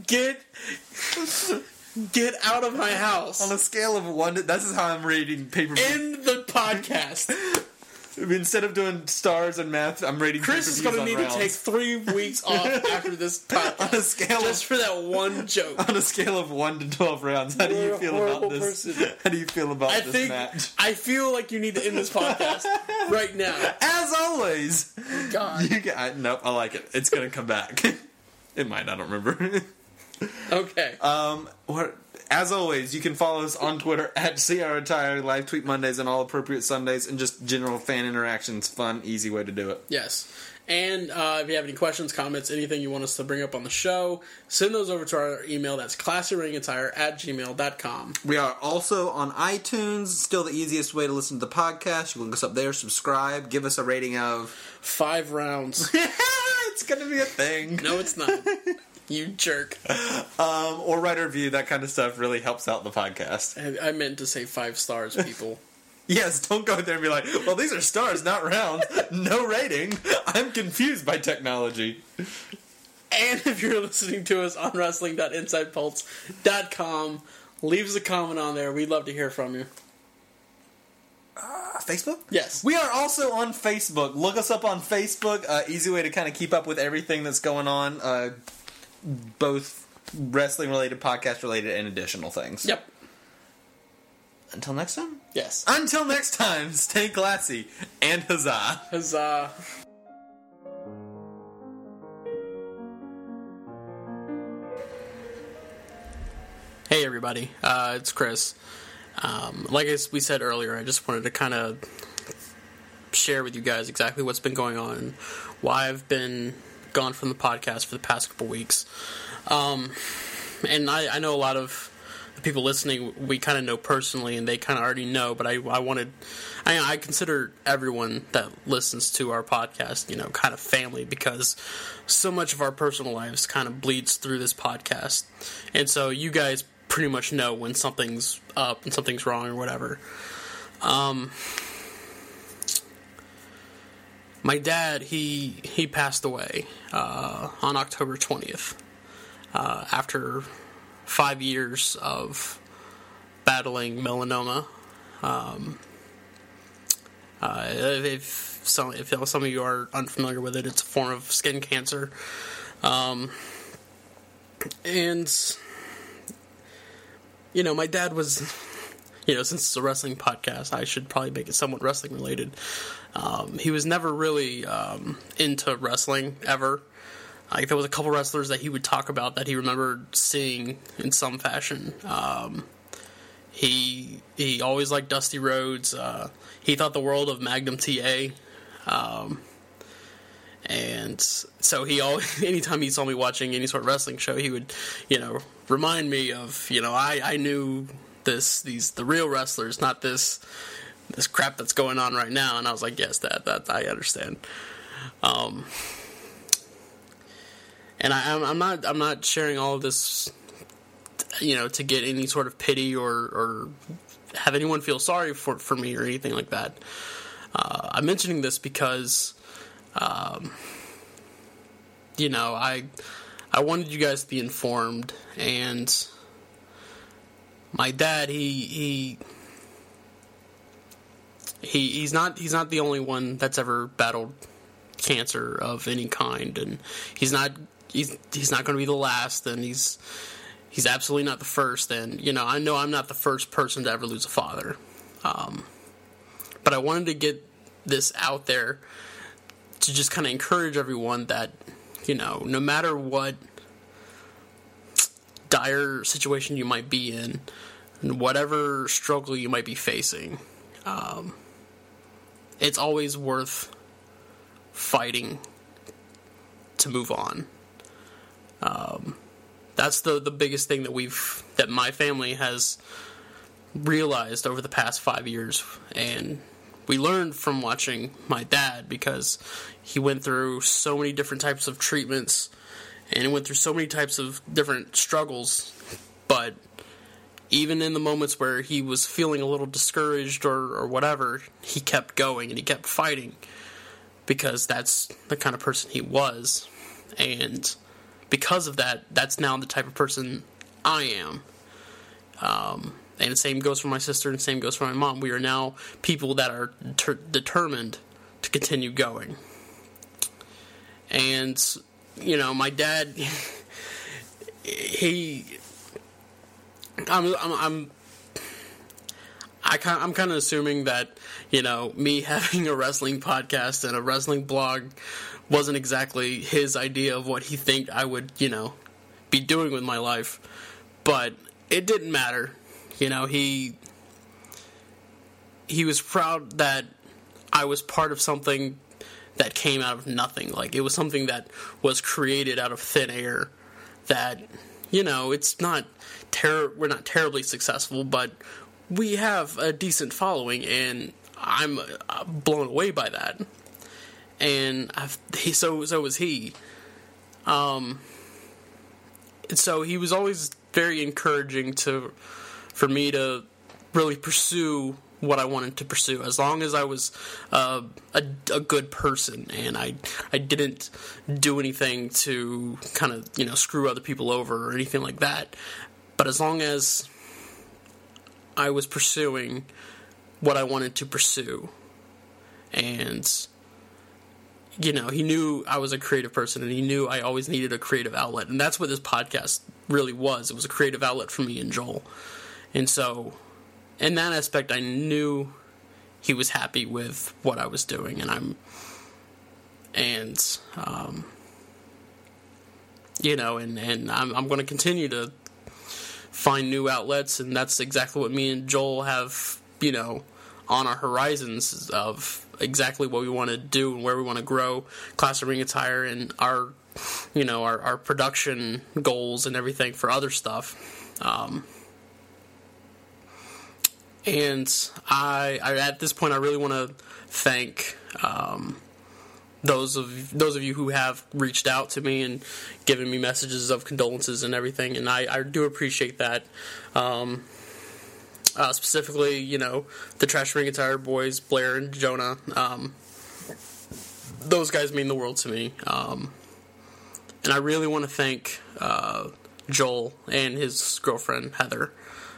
Get out of my house. On a scale of 1 to... This is how I'm rating pay-per-view. End the podcast. Instead of doing stars and math, I'm rating Chris is going to need to take 3 weeks off after this podcast. On a scale just for that one joke. On a scale of 1 to 12 rounds, how do you feel about this? Person. How do you feel about this match? I feel like you need to end this podcast right now. As always. God. Nope, I like it. It's going to come back. It might, I don't remember. Okay. As always, you can follow us on Twitter at CREntire, live tweet Mondays and all appropriate Sundays, and just general fan interactions. Fun, easy way to do it. Yes. And if you have any questions, comments, anything you want us to bring up on the show, send those over to our email. That's classyrangetire@gmail.com. We are also on iTunes. Still the easiest way to listen to the podcast. You can look us up there, subscribe, give us a rating of 5 rounds. It's going to be a thing. No, it's not. You jerk. Or write a review. That kind of stuff really helps out the podcast. I meant to say 5 stars, people. Yes, don't go there and be like, well, these are stars, not rounds. No rating. I'm confused by technology. And if you're listening to us on wrestling.insidepulse.com, leave us a comment on there. We'd love to hear from you. Facebook? Yes. We are also on Facebook. Look us up on Facebook. Easy way to kind of keep up with everything that's going on. Both wrestling-related, podcast-related, and additional things. Yep. Until next time? Yes. Until next time, stay classy, and huzzah. Huzzah. Hey, everybody. It's Chris. Like we said earlier, I just wanted to kind of share with you guys exactly what's been going on and why I've been gone from the podcast for the past couple weeks. And I know a lot of the people listening we kind of know personally, and they kind of already know, but I consider everyone that listens to our podcast, kind of family, because so much of our personal lives kind of bleeds through this podcast. And so you guys pretty much know when something's up and something's wrong or whatever. My dad, he passed away on October 20th after 5 years of battling melanoma. If some of you are unfamiliar with it, it's a form of skin cancer. And my dad was, since it's a wrestling podcast, I should probably make it somewhat wrestling related. He was never really into wrestling, ever. Like, there was a couple wrestlers that he would talk about that he remembered seeing in some fashion. He always liked Dusty Rhodes. He thought the world of Magnum TA. And so he always, anytime he saw me watching any sort of wrestling show, he would, remind me of, I knew the real wrestlers, not this crap that's going on right now. And I was like, yes, that I understand. And I'm not sharing all of this, to get any sort of pity or have anyone feel sorry for me or anything like that. I'm mentioning this because, I wanted you guys to be informed, and my dad, he's not the only one that's ever battled cancer of any kind, and he's not going to be the last, and he's absolutely not the first. And I know I'm not the first person to ever lose a father, but I wanted to get this out there to just kind of encourage everyone that no matter what dire situation you might be in, and whatever struggle you might be facing, it's always worth fighting to move on. That's the biggest thing that my family has realized over the past 5 years. And we learned from watching my dad, because he went through so many different types of treatments and he went through so many types of different struggles. But even in the moments where he was feeling a little discouraged or whatever, he kept going and he kept fighting, because that's the kind of person he was. And because of that, that's now the type of person I am. And the same goes for my sister, and the same goes for my mom. We are now people that are determined to continue going. And, you know, my dad, I'm kind of assuming that, you know, me having a wrestling podcast and a wrestling blog wasn't exactly his idea of what he think I would, you know, be doing with my life. But it didn't matter. You know, he was proud that I was part of something that came out of nothing. Like, it was something that was created out of thin air. That, you know, it's not we're not terribly successful, but we have a decent following, and I'm blown away by that. And so was he. So he was always very encouraging for me to really pursue what I wanted to pursue, as long as I was a good person and I didn't do anything to kind of, you know, screw other people over or anything like that. But as long as I was pursuing what I wanted to pursue, and, you know, he knew I was a creative person, and he knew I always needed a creative outlet, and that's what this podcast really was. It was a creative outlet for me and Joel. And so, in that aspect, I knew he was happy with what I was doing, you know, and I'm going to continue to find new outlets, and that's exactly what me and Joel have, you know, on our horizons of exactly what we want to do and where we want to grow Class of Ring Attire, and our, you know, our production goals and everything for other stuff. And I at this point, I really want to thank those of you who have reached out to me and given me messages of condolences and everything, and I do appreciate that. Specifically, you know, the Trash Ring Attire boys, Blair and Jonah. Those guys mean the world to me. And I really want to thank Joel and his girlfriend, Heather.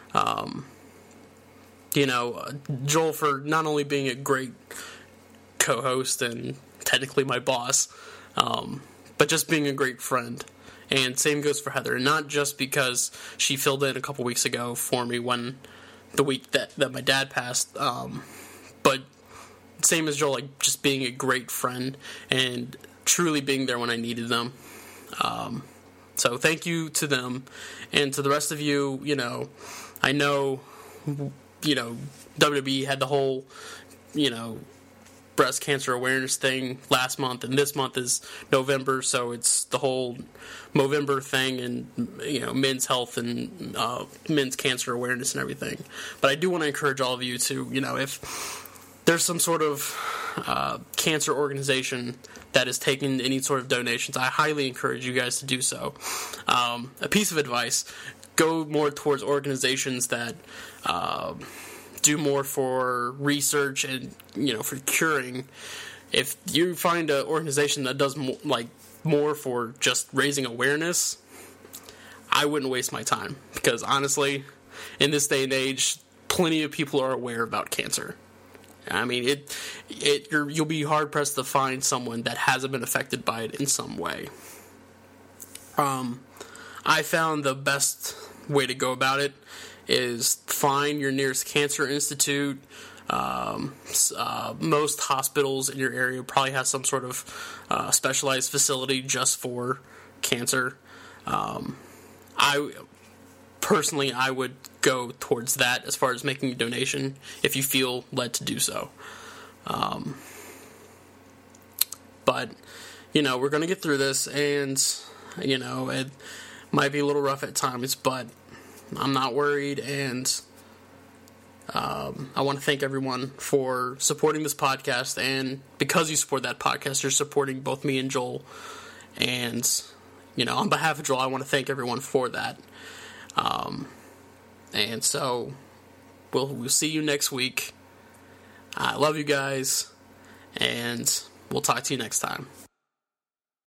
You know, Joel for not only being a great co-host and technically my boss, but just being a great friend. And same goes for Heather. And not just because she filled in a couple weeks ago for me the week that my dad passed, but same as Joel, like, just being a great friend and truly being there when I needed them. So thank you to them, and to the rest of you. You know, I know, you know, WWE had the whole, you know, breast cancer awareness thing last month, and this month is November, so it's the whole Movember thing, and, you know, men's health and men's cancer awareness and everything. But I do want to encourage all of you to, you know, if there's some sort of cancer organization that is taking any sort of donations, I highly encourage you guys to do so. A piece of advice: go more towards organizations that do more for research and, you know, for curing. If you find an organization that does more for just raising awareness, I wouldn't waste my time, because honestly, in this day and age, plenty of people are aware about cancer. I mean, you'll be hard pressed to find someone that hasn't been affected by it in some way. I found the best way to go about it is find your nearest cancer institute. Most hospitals in your area probably have some sort of specialized facility just for cancer. I would go towards that as far as making a donation if you feel led to do so. But, you know, we're going to get through this, and You know, it might be a little rough at times, but I'm not worried, and I want to thank everyone for supporting this podcast, and because you support that podcast, you're supporting both me and Joel, and, you know, on behalf of Joel, I want to thank everyone for that. And so, we'll see you next week. I love you guys, and we'll talk to you next time.